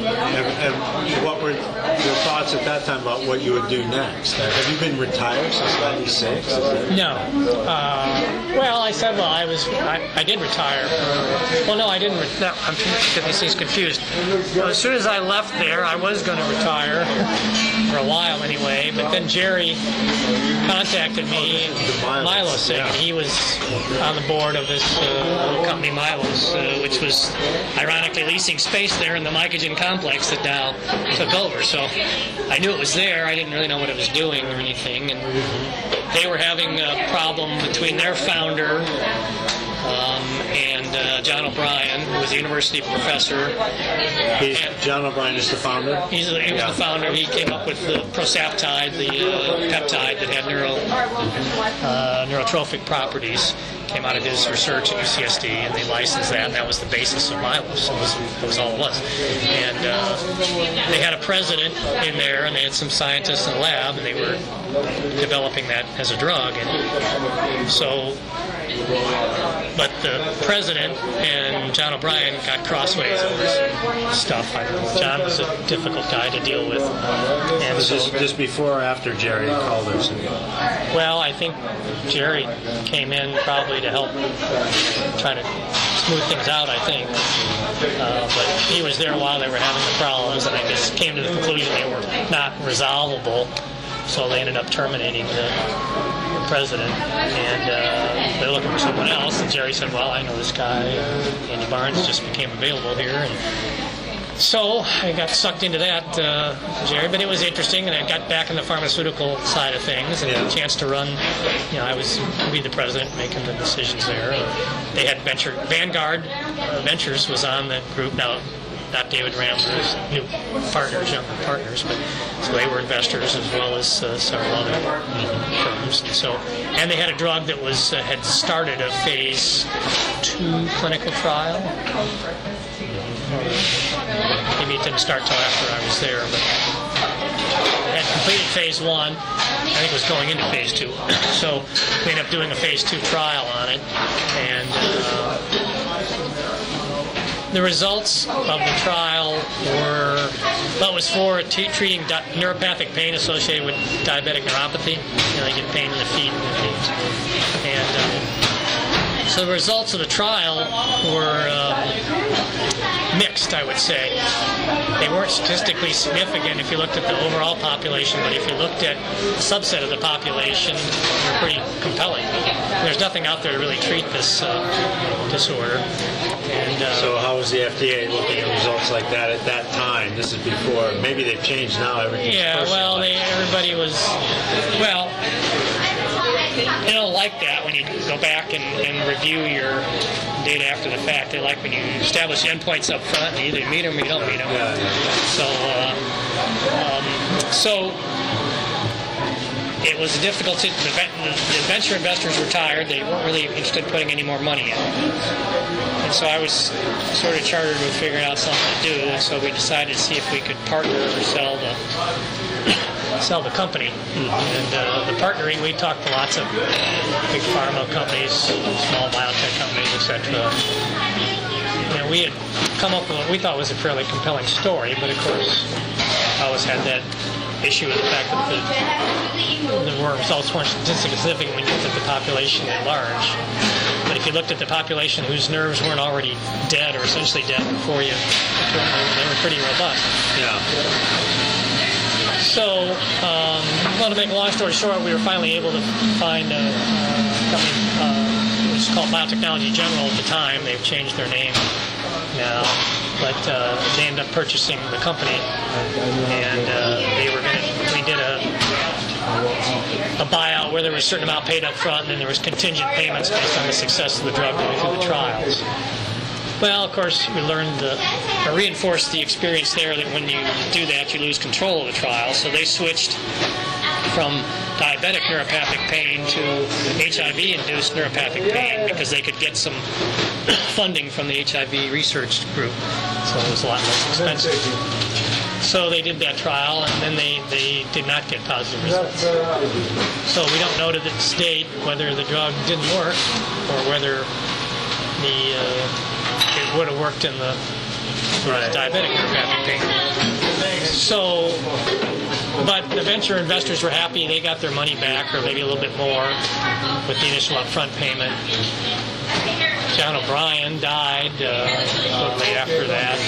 and, and what were your thoughts at that time about what you would do next? Uh, have you been retired since ninety-six? No. Uh, well, I said, well, I was, I, I did retire. Well, no, I didn't. Re- no, I'm getting these things confused. Well, as soon as I left there, I was going to retire for a while anyway. But then Jerry contacted me, Milos, saying yeah. he was on the board of this uh, company, Milos, uh, which was ironically leasing space there in the Mycogen complex that Dow took over. So I knew it was there. I didn't really know what it was doing or anything. And they were having a problem between their founder um, and uh, John O'Brien, who was a university professor. He's, And John O'Brien is the founder? He's, he was Yeah. the founder. He came up with the prosaptide, the uh, peptide that had neuro, uh, neurotrophic properties. Came out of his research at U C S D, and they licensed that, and that was the basis of Milos. That was, that was all it was. And uh, they had a president in there, and they had some scientists in the lab, and they were developing that as a drug. And so, but the president and John O'Brien got crossways over some stuff. I don't know. John was a difficult guy to deal with. And Was so, this just before or after Jerry Calder's? well, I think Jerry came in probably to help try to smooth things out, I think. Uh, but he was there while they were having the problems, and I guess came to the conclusion they were not resolvable, so they ended up terminating the, the president, and uh, they're looking for someone else. And Jerry said, well, I know this guy, uh, Andy Barnes just became available here, and so I got sucked into that, uh, Jerry, but it was interesting, and I got back in the pharmaceutical side of things, and Yeah. had a chance to run, you know, I was be the president making the decisions there. They had venture, Vanguard uh, Ventures was on the group, now not David Ramsey's new partners, younger partners, but so they were investors as well as uh, several other firms. So, and they had a drug that was uh, had started a phase two clinical trial. Maybe it didn't start till after I was there, but had completed phase one. I think it was going into phase two. So we ended up doing a phase two trial on it, and uh, the results of the trial were, well, it was for t- treating di- neuropathic pain associated with diabetic neuropathy. You know, you get pain in the feet and the feet. And uh, so the results of the trial were uh, mixed, I would say. They weren't statistically significant if you looked at the overall population, but if you looked at a subset of the population, they were pretty compelling. There's nothing out there to really treat this uh, disorder. And, uh, So how was the F D A looking at results like that at that time? This is before. Maybe they've changed now. Everything's yeah, well, they, everybody was, well, they don't like that when you go back and, and review your data after the fact. They like when you establish endpoints up front and either meet them or you don't meet them. Yeah, yeah. So, uh, um, so it was a difficult situation. The, the, the venture investors were tired. They weren't really interested in putting any more money in. And so I was sort of chartered with figuring out something to do. And so we decided to see if we could partner or sell the sell the company. Mm-hmm. And uh, the partnering, we talked to lots of big pharma companies, small biotech companies, et cetera. You know, we had come up with what we thought was a fairly compelling story, but of course, I always had that issue with the fact that the, the results weren't statistically significant when you looked at the population at large. But if you looked at the population whose nerves weren't already dead or essentially dead before you, they were pretty robust. Yeah. So, um, well, to make a long story short, we were finally able to find a, a company, uh, which was called Biotechnology General at the time. They've changed their name now, but uh, they ended up purchasing the company, and uh, they were going to. We did a a buyout where there was a certain amount paid up front, and then there was contingent payments based on the success of the drug going through the trials. Well, of course, we learned, the, or reinforced the experience there that when you do that, you lose control of the trial. So they switched from diabetic neuropathic pain to H I V-induced neuropathic pain because they could get some funding from the H I V research group. So it was a lot less expensive. So they did that trial, and then they, they did not get positive results. So we don't know to this date whether the drug didn't work or whether the uh, it would have worked in the who was diabetic neuropathic pain. So, but the venture investors were happy. They got their money back, or maybe a little bit more, with the initial upfront payment. John O'Brien died uh, shortly after that.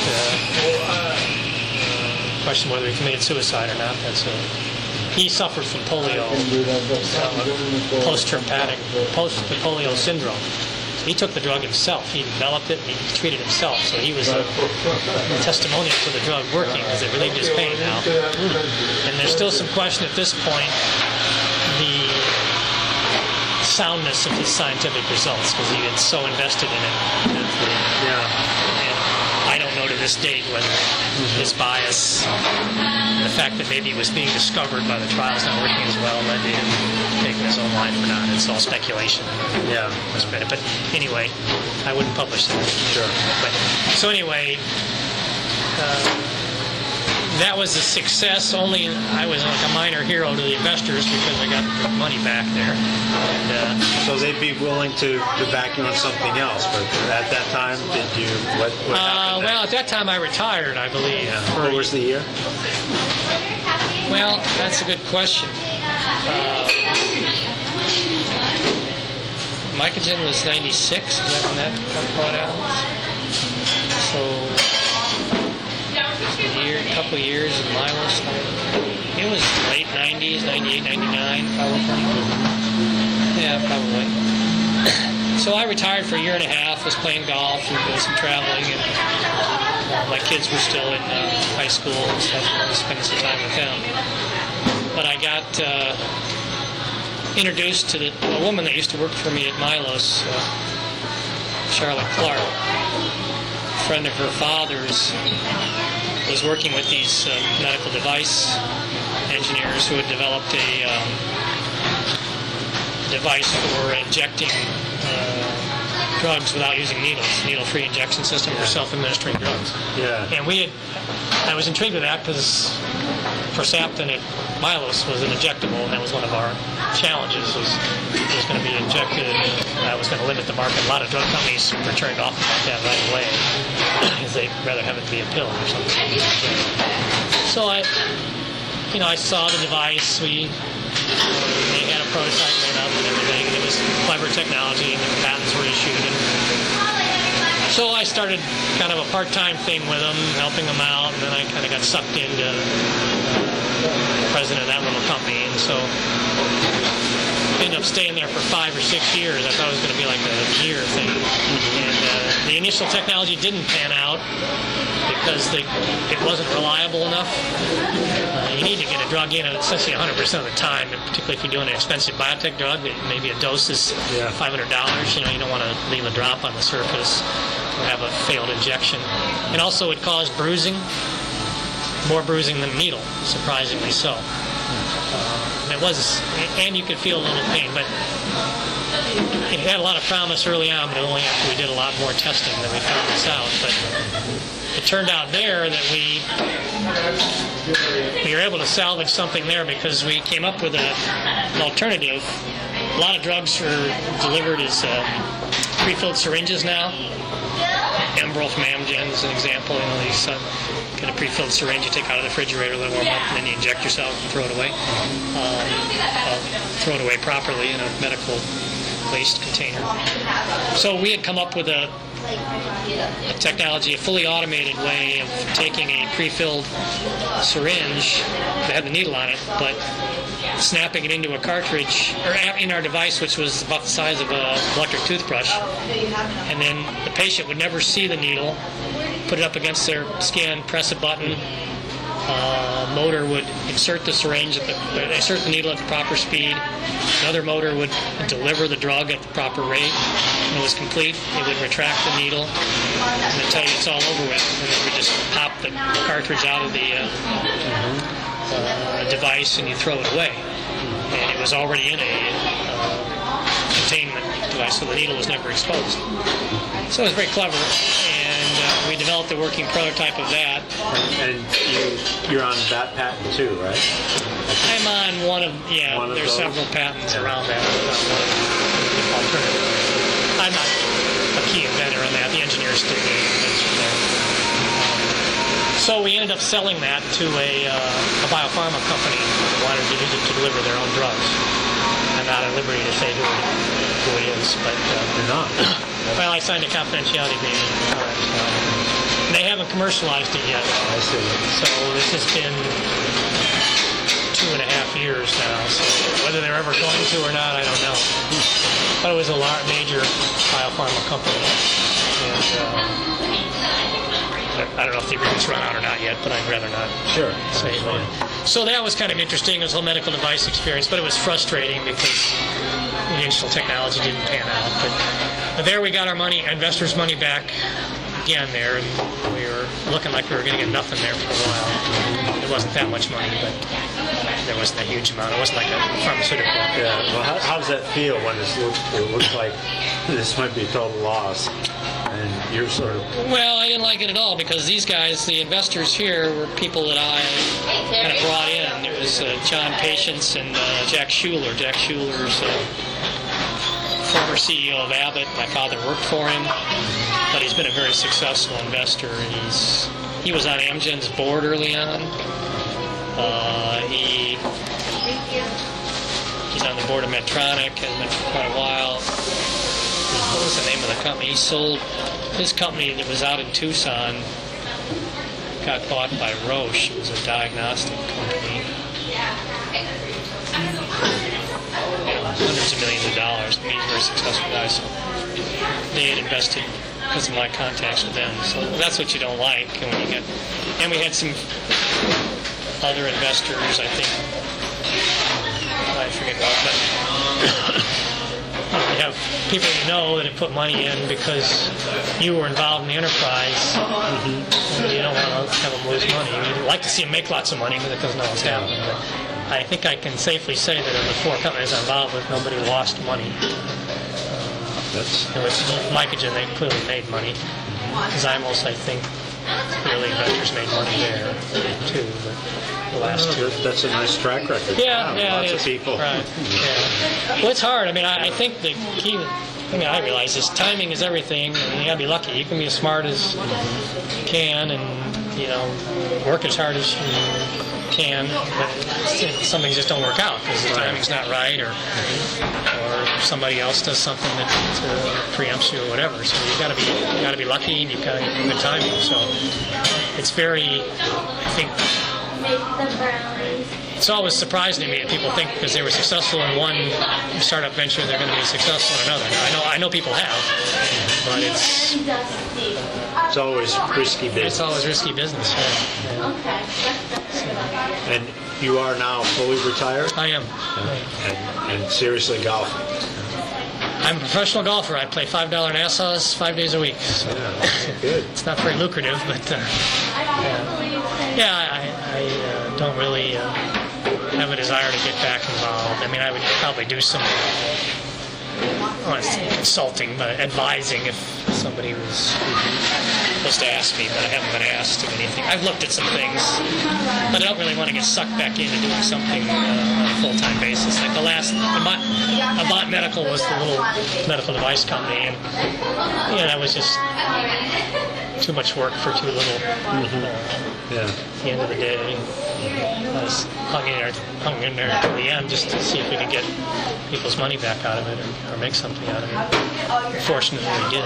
Uh, question whether he committed suicide or not. That's a, he suffered from polio, uh, post-traumatic, post-polio syndrome. He took the drug himself. He developed it, and he treated himself. So he was a testimonial to the drug working, because it relieved his pain now. And there's still some question at this point, the soundness of his scientific results, because he had so invested in it. Yeah. And I don't know to this date whether his bias, the fact that maybe it was being discovered by the trials not working as well, led to him taking his own life or not. It's all speculation. Yeah. But anyway, I wouldn't publish that. Sure. But, so anyway, uh, that was a success. Only I was like a minor hero to the investors because I got the money back there. And, uh, so they'd be willing to, to back you on something else, but at that time, did you, what, what uh, happened well, next? at that time I retired, I believe. Yeah. What was the year? Well, that's a good question. Uh, Mycogen was ninety-six, is that when that got brought out? So, a year, a couple of years in Milos. It was late nineties, ninety-eight, ninety-nine, probably. Yeah, probably. So I retired for a year and a half, was playing golf and doing some traveling, and uh, my kids were still in uh, high school and stuff, and I was spending some time with them. But I got uh, introduced to the, a woman that used to work for me at Milos, uh, Charlotte Clark. A friend of her father's was working with these uh, medical device engineers who had developed a um, device for injecting uh, drugs without using needles, needle-free injection system for self-administering drugs. Yeah. And we had, I was intrigued with that because Forsaptan at Milos was an injectable, and that was one of our challenges, was it was going to be injected, and that was going to limit the market. A lot of drug companies were turned off about that right away, because they'd rather have it be a pill or something. So I, you know, I saw the device. We, they had a prototype made up and everything, and it was clever technology, and the patents were issued. And so I started kind of a part-time thing with them, helping them out, and then I kind of got sucked into president of that little company, and so ended up staying there for five or six years. I thought it was going to be like a year thing. And uh, the initial technology didn't pan out because they, it wasn't reliable enough. Uh, you need to get a drug in essentially one hundred percent of the time, and particularly if you're doing an expensive biotech drug, maybe a dose is Yeah. five hundred dollars. You know, you don't want to leave a drop on the surface or have a failed injection. And also it caused bruising. More bruising than needle, surprisingly so. Uh, it was, and you could feel a little pain, but it had a lot of promise early on, but only after we did a lot more testing that we found this out. But it turned out there that we we were able to salvage something there because we came up with a, an alternative. A lot of drugs are delivered as uh, pre-filled syringes now. Enbrel from Amgen is an example. You know, these uh, get a pre-filled syringe you take out of the refrigerator, let it warm up, and then you inject yourself and throw it away. Um, uh, throw it away properly in a medical waste container. So we had come up with a, a technology, a fully automated way of taking a pre-filled syringe that had the needle on it, but snapping it into a cartridge, or in our device, which was about the size of an electric toothbrush, and then the patient would never see the needle, put it up against their skin, press a button, uh, motor would insert the syringe, at the, uh, insert the needle at the proper speed, another motor would deliver the drug at the proper rate. When it was complete, it would retract the needle and then tell you it's all over with, and then we just pop the cartridge out of the uh, uh, device and you throw it away. And it was already in a uh, containment device, so the needle was never exposed. So it was very clever, and uh, we developed a working prototype of that. And you, you're on that patent too, right? I'm on one of, yeah, One of there's those? several patents around that. Uh, alternative. I'm not a key inventor on that. The engineers still do. That's from there. So we ended up selling that to a, uh, a biopharma company who wanted to use it to deliver their own drugs. I'm not at liberty to say who it, who it is, but uh, You're not. well, I signed a confidentiality agreement for it. So. And they haven't commercialized it yet. I see. So this has been two and a half years now. So whether they're ever going to or not, I don't know. But it was a large, major biopharma company. And, uh, I don't know if the agreement's run out or not yet, but I'd rather not Sure. say that. So that was kind of interesting. It was a whole medical device experience, but it was frustrating because the initial technology didn't pan out. But, but there we got our money, investors' money back again there, and we were looking like we were going to get nothing there for a while. It wasn't that much money, but there wasn't a huge amount. It wasn't like a pharmaceutical. Yeah. Well, how, how does that feel when it's look, it looks like this might be a total loss, and you're sort of Well, I didn't like it at all because these guys, the investors here, were people that I kind of brought in. There was uh, John Patience and uh, Jack Schuler. Jack Schuler's uh, former C E O of Abbott. My father worked for him, but he's been a very successful investor. He's he was on Amgen's board early on. Uh, he he's on the board of Medtronic, has been for quite a while. What was the name of the company? He sold his company that was out in Tucson, got bought by Roche. It was a diagnostic company. Hundreds of millions of dollars. He's a very successful guy. So they had invested because of my contacts with them. So that's what you don't like. And when you get, and we had some other investors, I think. I forget what, but. You have people you know that have put money in because you were involved in the enterprise. Mm-hmm. You don't want to have them lose money. You'd like to see them make lots of money, but that doesn't always happen. But I think I can safely say that of the four companies I'm involved with, nobody lost money. that's It was Mycogen, they clearly made money. Zymos, I think, clearly investors made money there too. But the last well, two. that, that's a nice track record. Yeah, Wow, yeah, lots it of is. people. Right. Yeah. Well, it's hard. I mean, I, I think the key thing I realize is timing is everything, and you gotta be lucky. You can be as smart as you can, and you know, work as hard as you can, but some things just don't work out because the timing's not right, or or somebody else does something that uh, preempts you or whatever. So you gotta be you gotta be lucky, and you've got to get good timing. So it's very, I think. It's always surprising to me that people think because they were successful in one startup venture, they're going to be successful in another. Now, I know, I know people have, but it's It's always risky it's business. always risky business. Yeah. Yeah. And you are now fully retired I am. and, and seriously golfing. I'm a professional golfer. I play five dollar Nassau's five days a week. So Yeah, that's good. it's not very lucrative, but uh, yeah, yeah I, I uh, don't really uh, have a desire to get back involved. I mean, I would probably do some well, it's consulting, but advising if somebody was supposed to ask me, but I haven't been asked of anything. I've looked at some things, but I don't really want to get sucked back into doing something uh, on a full-time basis. Like the last, Avant, Avant Medical was the little medical device company, and yeah, that was just too much work for too little. Mm-hmm. Uh, Yeah. at the end of the day, I was hung in there, hung in there until the end just to see if we could get people's money back out of it or, or make something out of it. Fortunately, we did.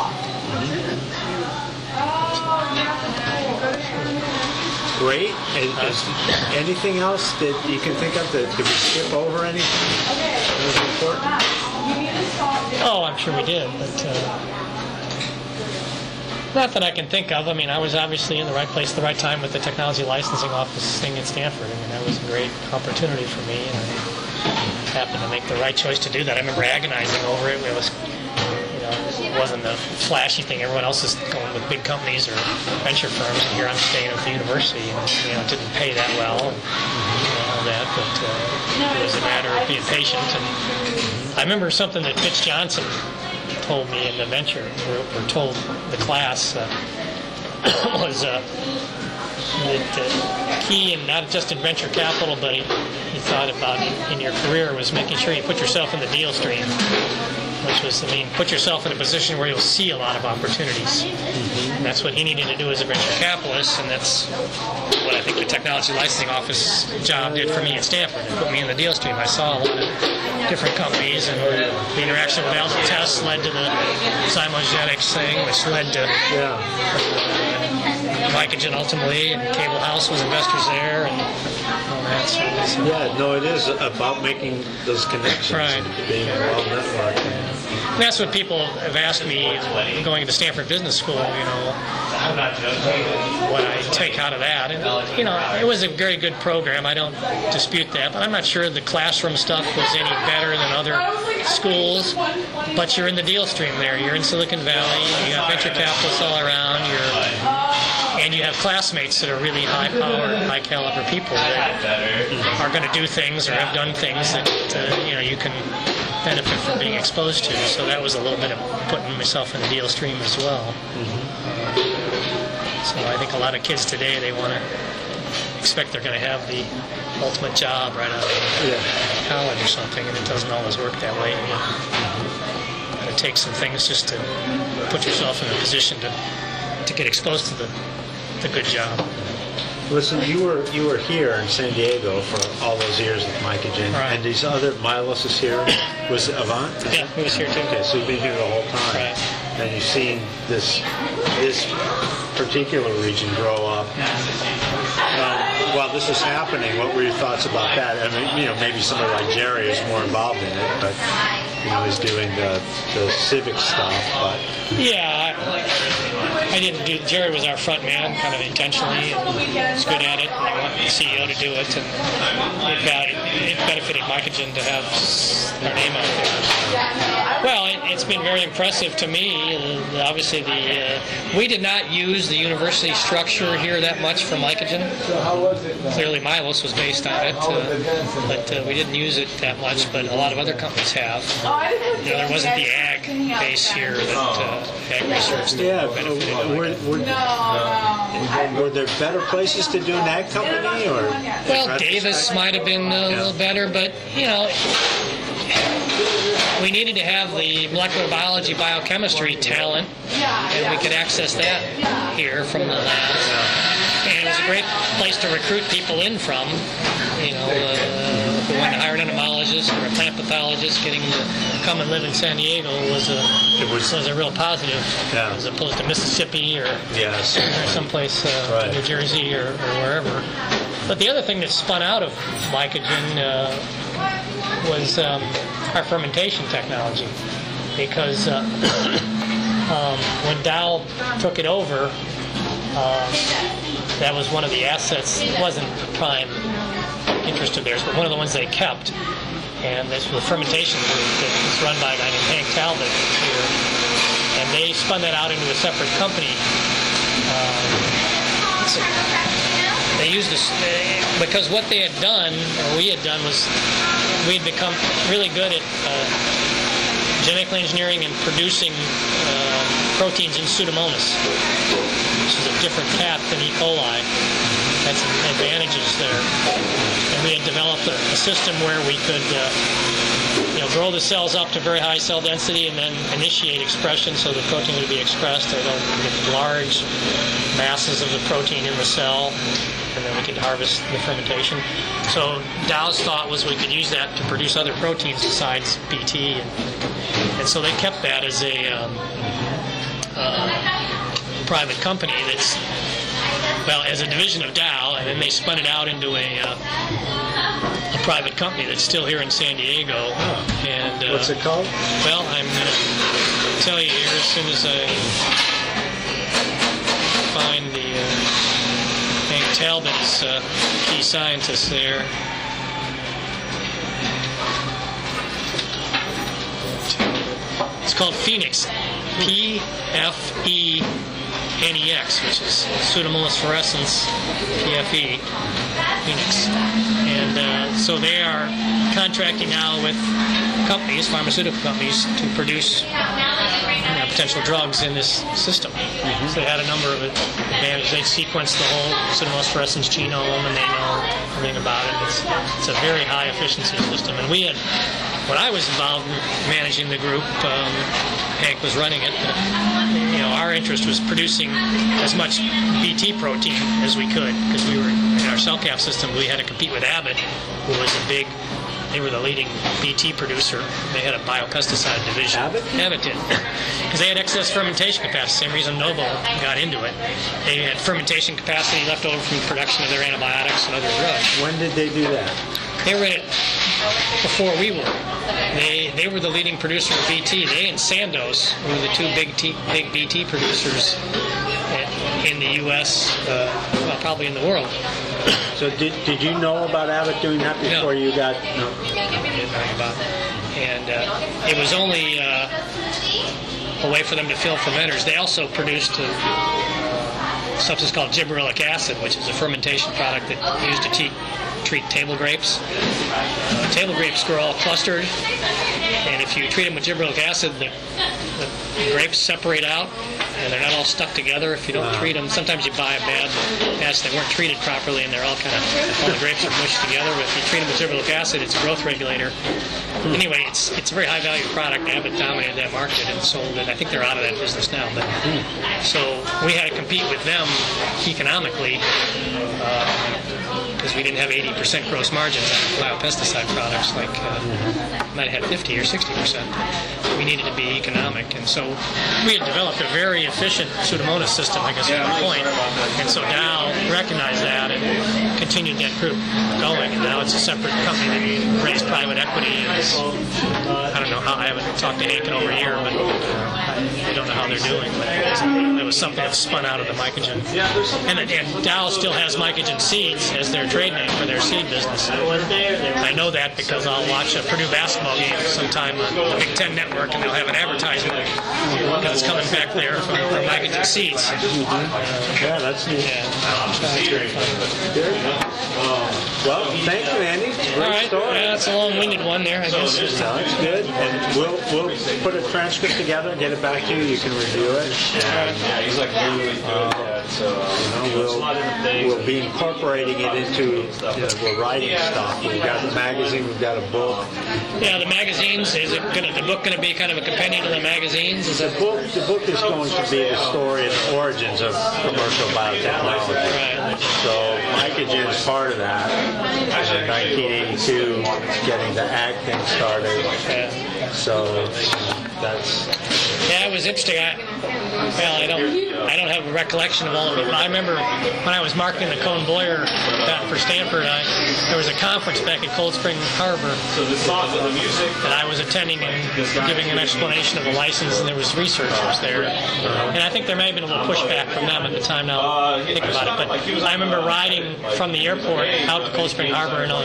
Great. Is, is anything else that you can think of that did we skip over anything that was important? Oh, I'm sure we did, but uh, not that I can think of. I mean, I was obviously in the right place at the right time with the technology licensing office thing at Stanford. I mean, that was a great opportunity for me, and I happened to make the right choice to do that. I remember agonizing over it. It was, you know, it wasn't the flashy thing. Everyone else is going with big companies or venture firms, and here I'm staying at the university, and you know, it didn't pay that well, and you know, all that. But uh, it was a matter of being patient. And I remember something that Fitz Johnson told me in the venture, or, or told the class, uh, was uh, that uh, key, and not just in venture capital, but he, he thought about in your career was making sure you put yourself in the deal stream. which was, I mean, put yourself in a position where you'll see a lot of opportunities. And that's what he needed to do as a venture capitalist, and that's what I think the technology licensing office job did for me at Stanford. It put me in the deal stream. I saw a lot of different companies, and the interaction with Alpha Test led to the Zymogenetics thing, which led to Yeah. Mycogen ultimately, and Cable House was investors there, and all that. So it's, Yeah, no, it is about making those connections, Right. and being well networked. And that's what people have asked me going to Stanford Business School, you know, what I take out of that. And, you know, it was a very good program. I don't dispute that. But I'm not sure the classroom stuff was any better than other schools. But you're in the deal stream there. You're in Silicon Valley. You got venture capitalists all around. You're, and you have classmates that are really high-powered, high-caliber people that are going to do things or have done things that, uh, you know, you can benefit from being exposed to. So that was a little bit of putting myself in the deal stream as well. So I think a lot of kids today, they want to expect they're going to have the ultimate job right out of Yeah. college or something, and it doesn't always work that way. You got to take some things just to put yourself in a position to to get exposed to the the good job. Listen, you were you were here in San Diego for all those years with Mycogen, Right. and these other Milos is here. Was it Avant? Yeah, he was here too. Okay, so you've been here the whole time, Right. and you've seen this this particular region grow up. Um, while this was happening, what were your thoughts about that? I mean, you know, maybe somebody like Jerry is more involved in it, but you know, he's doing the the civic stuff. But Yeah, I, I didn't do. Jerry was our front man, kind of intentionally, and was good at it. And I wanted the C E O to do it, and it, val- it benefited Mycogen to have their name out there. Well, it, it's been very impressive to me. Uh, obviously, the uh, we did not use the university structure here that much for Mycogen. Clearly, Milos was based on it, uh, but uh, we didn't use it that much. But a lot of other companies have. You know, there wasn't the ag base here that uh, ag research that yeah, benefited uh, were, were, were there better places to do an ag company, or Well, Davis might have been a little better, but, you know, we needed to have the molecular biology, biochemistry talent, and we could access that here from the labs. And it was a great place to recruit people in from. You know, uh, if we wanted to hire an entomologist or a plant pathologist, getting them to come and live in San Diego was a It was- was a real positive, Yeah. as opposed to Mississippi or yes, or someplace uh, Right. in New Jersey or, or wherever. But the other thing that spun out of Mycogen uh, was um, our fermentation technology, because uh, um, when Dow took it over, uh, that was one of the assets. It wasn't a prime interest of theirs, but one of the ones they kept. And this was a fermentation group that was run by a guy named Hank Talbot here. And they spun that out into a separate company. Uh, it's a- they used this because what they had done, or we had done, was we had become really good at uh, genetically engineering and producing uh, proteins in Pseudomonas, which is a different cat than E. coli. Had some advantages there. And we had developed a, a system where we could uh, you know, grow the cells up to very high cell density and then initiate expression so the protein would be expressed. They don't get large masses of the protein in the cell, and then we could harvest the fermentation. So Dow's thought was we could use that to produce other proteins besides B T, and, and so they kept that as a um, uh, private company that's, well, as a division of Dow, and then they spun it out into a, uh, a private company that's still here in San Diego. And uh, what's it called? well, I'm going to tell you here as soon as I find the uh, Hank Talbot is uh, key scientist there. It's called Phoenix, P F E N E X, which is Pseudomonas fluorescens, P F E, Phoenix. And uh, so they are contracting now with companies, pharmaceutical companies, to produce you know, potential drugs in this system. Mm-hmm. So they had a number of advantages. They sequenced the whole Pseudomonas fluorescens genome, and they know everything about it. It's, it's a very high efficiency system. And we had when I was involved in managing the group, um, Hank was running it. But, you know, our interest was producing as much B T protein as we could, because we were in our cell cap system. We had to compete with Abbott, who was a big. They were the leading B T producer. They had a biopesticide division. Abbott? Abbott did. Because they had excess fermentation capacity. Same reason Novo got into it. They had fermentation capacity left over from the production of their antibiotics and other drugs. When did they do that? They were in it before we were. They they were the leading producer of B T. They and Sandoz were the two big T, big B T producers in the U S, uh, well, probably in the world. So did, did you know about Abbott doing that before No. you got... No. Didn't know about it. And uh, it was only uh, a way for them to fill fermenters. They also produced a substance called gibberellic acid, which is a fermentation product that used to te- treat table grapes. Uh, table grapes grow all clustered, and if you treat them with gibberellic acid, the, the grapes separate out, and they're not all stuck together if you don't Wow. treat them. Sometimes you buy a bad batch, they weren't treated properly, and they're all kind of, all the grapes are mushed together. But if you treat them with gibberellic acid, it's a growth regulator. Anyway, it's it's a very high value product. Abbott dominated that market and sold it. I think they're out of that business now. But so we had to compete with them economically because we didn't have eighty percent gross margins on biopesticide products. Like uh, might have had fifty or sixty percent. We needed to be economic, and so we had developed a very efficient Pseudomonas system, I guess, at one point. And so Dow recognized that and continued that group going. And now it's a separate company that raised private equity. And is, I don't know how, I haven't talked to Hank in over a year, but I don't know how they're doing. But it was something that spun out of the Mycogen. And, and Dow still has Mycogen Seeds as their trade name for their seed business. I know that because I'll watch a Purdue basketball game sometime on the Big Ten Network, and they'll have an advertisement because it's coming back there from, from Mycogen Seeds. Yeah, that's neat. Yeah, that's very fun. Good. Um, well, thank you, Andy. It's a great All right, story. yeah, that's a long-winded one there, I guess. No, it's good. And we'll we'll put a transcript together and get it back to you. You can review it. And, Yeah, he's like really good at. Uh, you know, we'll, we'll be incorporating it into, you know, we're writing stuff. We've got a magazine, we've got a book. Yeah, the magazines, is it gonna, the book going to be kind of a companion to the magazines? Is The that book, the book is going to be the story and the origins of commercial biotechnology. right? So Mycogen is part of that. In nineteen eighty-two, getting the ag thing started. Yeah. So that's Yeah, it was interesting. I, well, I don't, I don't have a recollection of all of it, but I remember when I was marketing the Cone Boyer for Stanford, I, there was a conference back at Cold Spring Harbor that I was attending and giving an explanation of the license, and there was researchers there. And I think there may have been a little pushback from them at the time. Now I think about it, but I remember riding from the airport out to Cold Spring Harbor in a,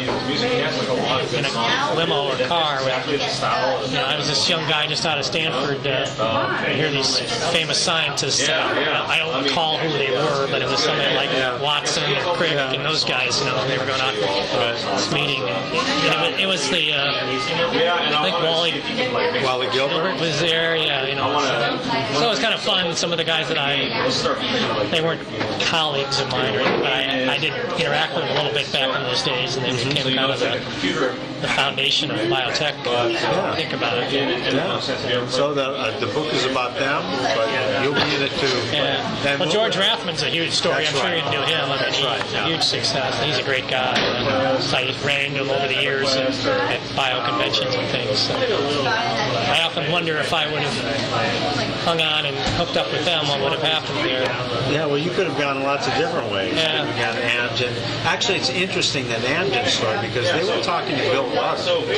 in a limo or car. With, you know, I was this young guy just out of Stanford. Uh, I hear these famous scientists. Uh, I don't recall who they were, but it was somebody like Watson and Crick and those guys. You know, they were going out to this meeting. And it, was, it was the uh, I think Wally Wally Gilbert. was there. Yeah, you know. So, so it was kind of fun. Some of the guys that I they weren't colleagues of mine, but I, I did interact with them a little bit back in those days, and they became kind of the, the foundation of biotech. Uh, think about it. Yeah. So the uh, the book is about them, but you'll be in it too. Yeah. And Well, what- George Rathman's a huge story. That's I'm sure right. you knew him. I mean, That's he's right, a yeah. huge success. He's a great guy. And so I just ran into him over the years at, at bio conventions and things. So I often wonder if I would have hung on and hooked up with them, what would have happened there. Yeah, well, you could have gone lots of different ways. Yeah. You got Amgen. Actually, it's interesting that Amgen story because they were talking to Bill Buck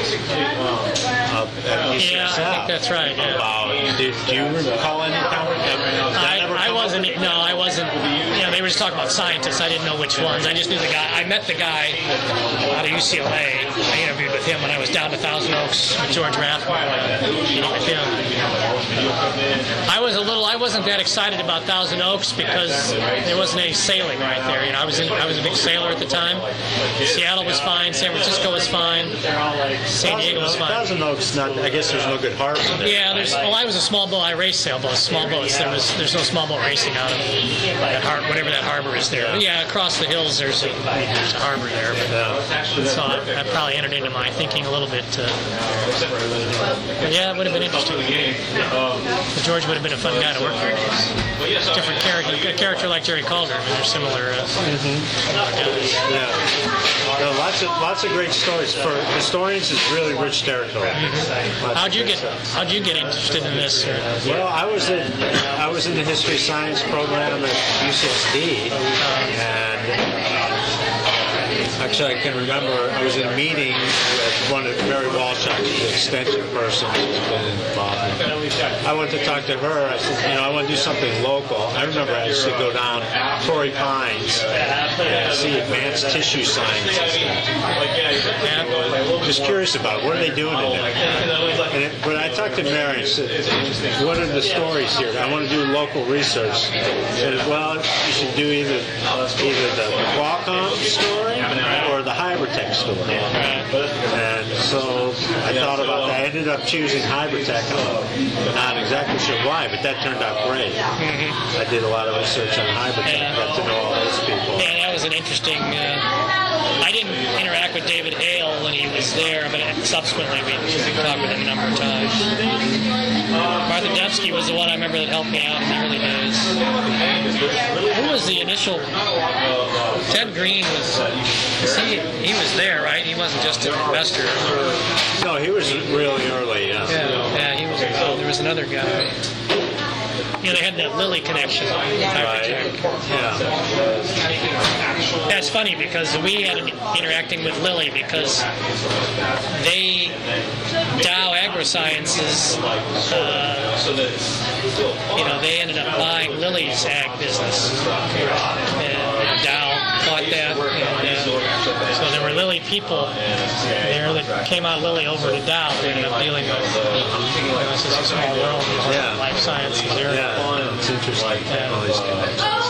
uh, at U C S F. Yeah, I think that's right. Yeah. About, did, do you recall any conversation? I, I wasn't, no, I wasn't, you know, they were just talking about scientists. I didn't know which ones. I just knew the guy. I met the guy out of U C L A. I interviewed with him when I was down to Thousand Oaks with George Rathman, meeting with him. I was a little, I wasn't that excited about Thousand Oaks because there wasn't any sailing right there. You know, I was in, I was a big sailor at the time. Seattle was fine. San Francisco was fine. San Diego was fine. Thousand Oaks, not. I guess there's no good harbor there. Yeah, there's. Well, I was a small boat. I raced sailboats, small boats. There was. There's no small boat racing out of that har- whatever that harbor is there. Yeah, across the hills there's a, there's a harbor there. But, Yeah. so I, that probably entered into my thinking a little bit. Uh, but yeah, it would have been interesting. But George would have been a fun guy to work for. Different character, a character like Jerry Calder. I mean, they're similar. Uh, similar guys. Yeah. No, lots of lots of great stories. For historians, it's really rich territory. Lots How'd of you great get stuff. How'd you get interested in this? Or, Well, I was in I was in the history science program at U C S D, and actually I can remember I was in a meeting with one of Mary Walsh, the extension person who's been involved. I went to talk to her. I said, you know, I want to do something local. I remember I used to go down Torrey Pines and see advanced tissue science. Just curious about it. What are they doing in there? And it, when I talked to Mary, I said, what are the stories here? I want to do local research. She said, well, you should do either either the Qualcomm story or the Hybridtech story. And so I thought about that. I ended up choosing Hybridtech. I'm not exactly sure why, but that turned out great. I did a lot of research on Hybridtech, got to know all those people. yeah, that was an interesting. Uh, I didn't interact with David Hale when he was there, but subsequently we talked with him a number of times. Martha Dembski was the one I remember that helped me out in the early days. Who was the initial? Ted Green was. was he, he was there, right? He wasn't just an investor. No, he was really early, yeah. Yeah, yeah, he was. Oh, there was another guy. You know, they had that Lilly connection. Right. Yeah. That's funny because we had an interacting with Lilly because they, Dow AgroSciences, uh, you know, they ended up buying Lilly's ag business. And Dow bought that. And, uh, so there were Lilly people there that came out of Lilly over to Dow who ended up dealing with, you know, this is a small world, Yeah. life sciences area. Yeah, it's interesting. All these connections.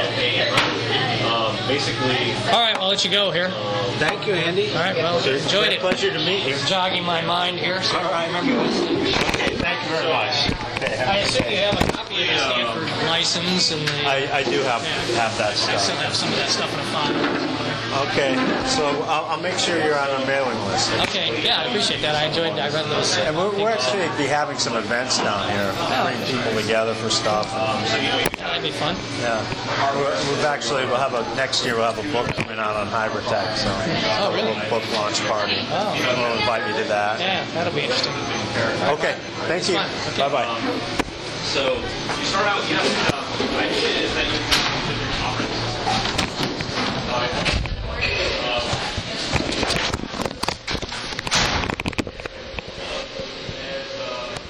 Um, basically, All right, I'll let you go here. Thank you, Andy. All right, well, It's enjoyed a it. pleasure to meet you. Jogging my mind here. So I remember this. Okay, thank you very much. Okay, have I a good assume day. you have a copy of the Stanford license, and the, I, I, I do have have that still stuff. have some of that stuff in a file. Okay, so I'll, I'll make sure you're on a mailing list. Okay, yeah, I appreciate that. I enjoyed. I read those. And we're, we're actually be having some events down here, bring people together for stuff. That'd be fun. Yeah, we're, we've actually we'll have a next year we'll have a book coming out on Hybridtech, so Oh, really? a little book launch party. Oh. We'll invite you to that. Yeah, that'll be interesting. Okay, thank you. Fine. Okay. Bye bye. so you start out, you have, uh, I did is that you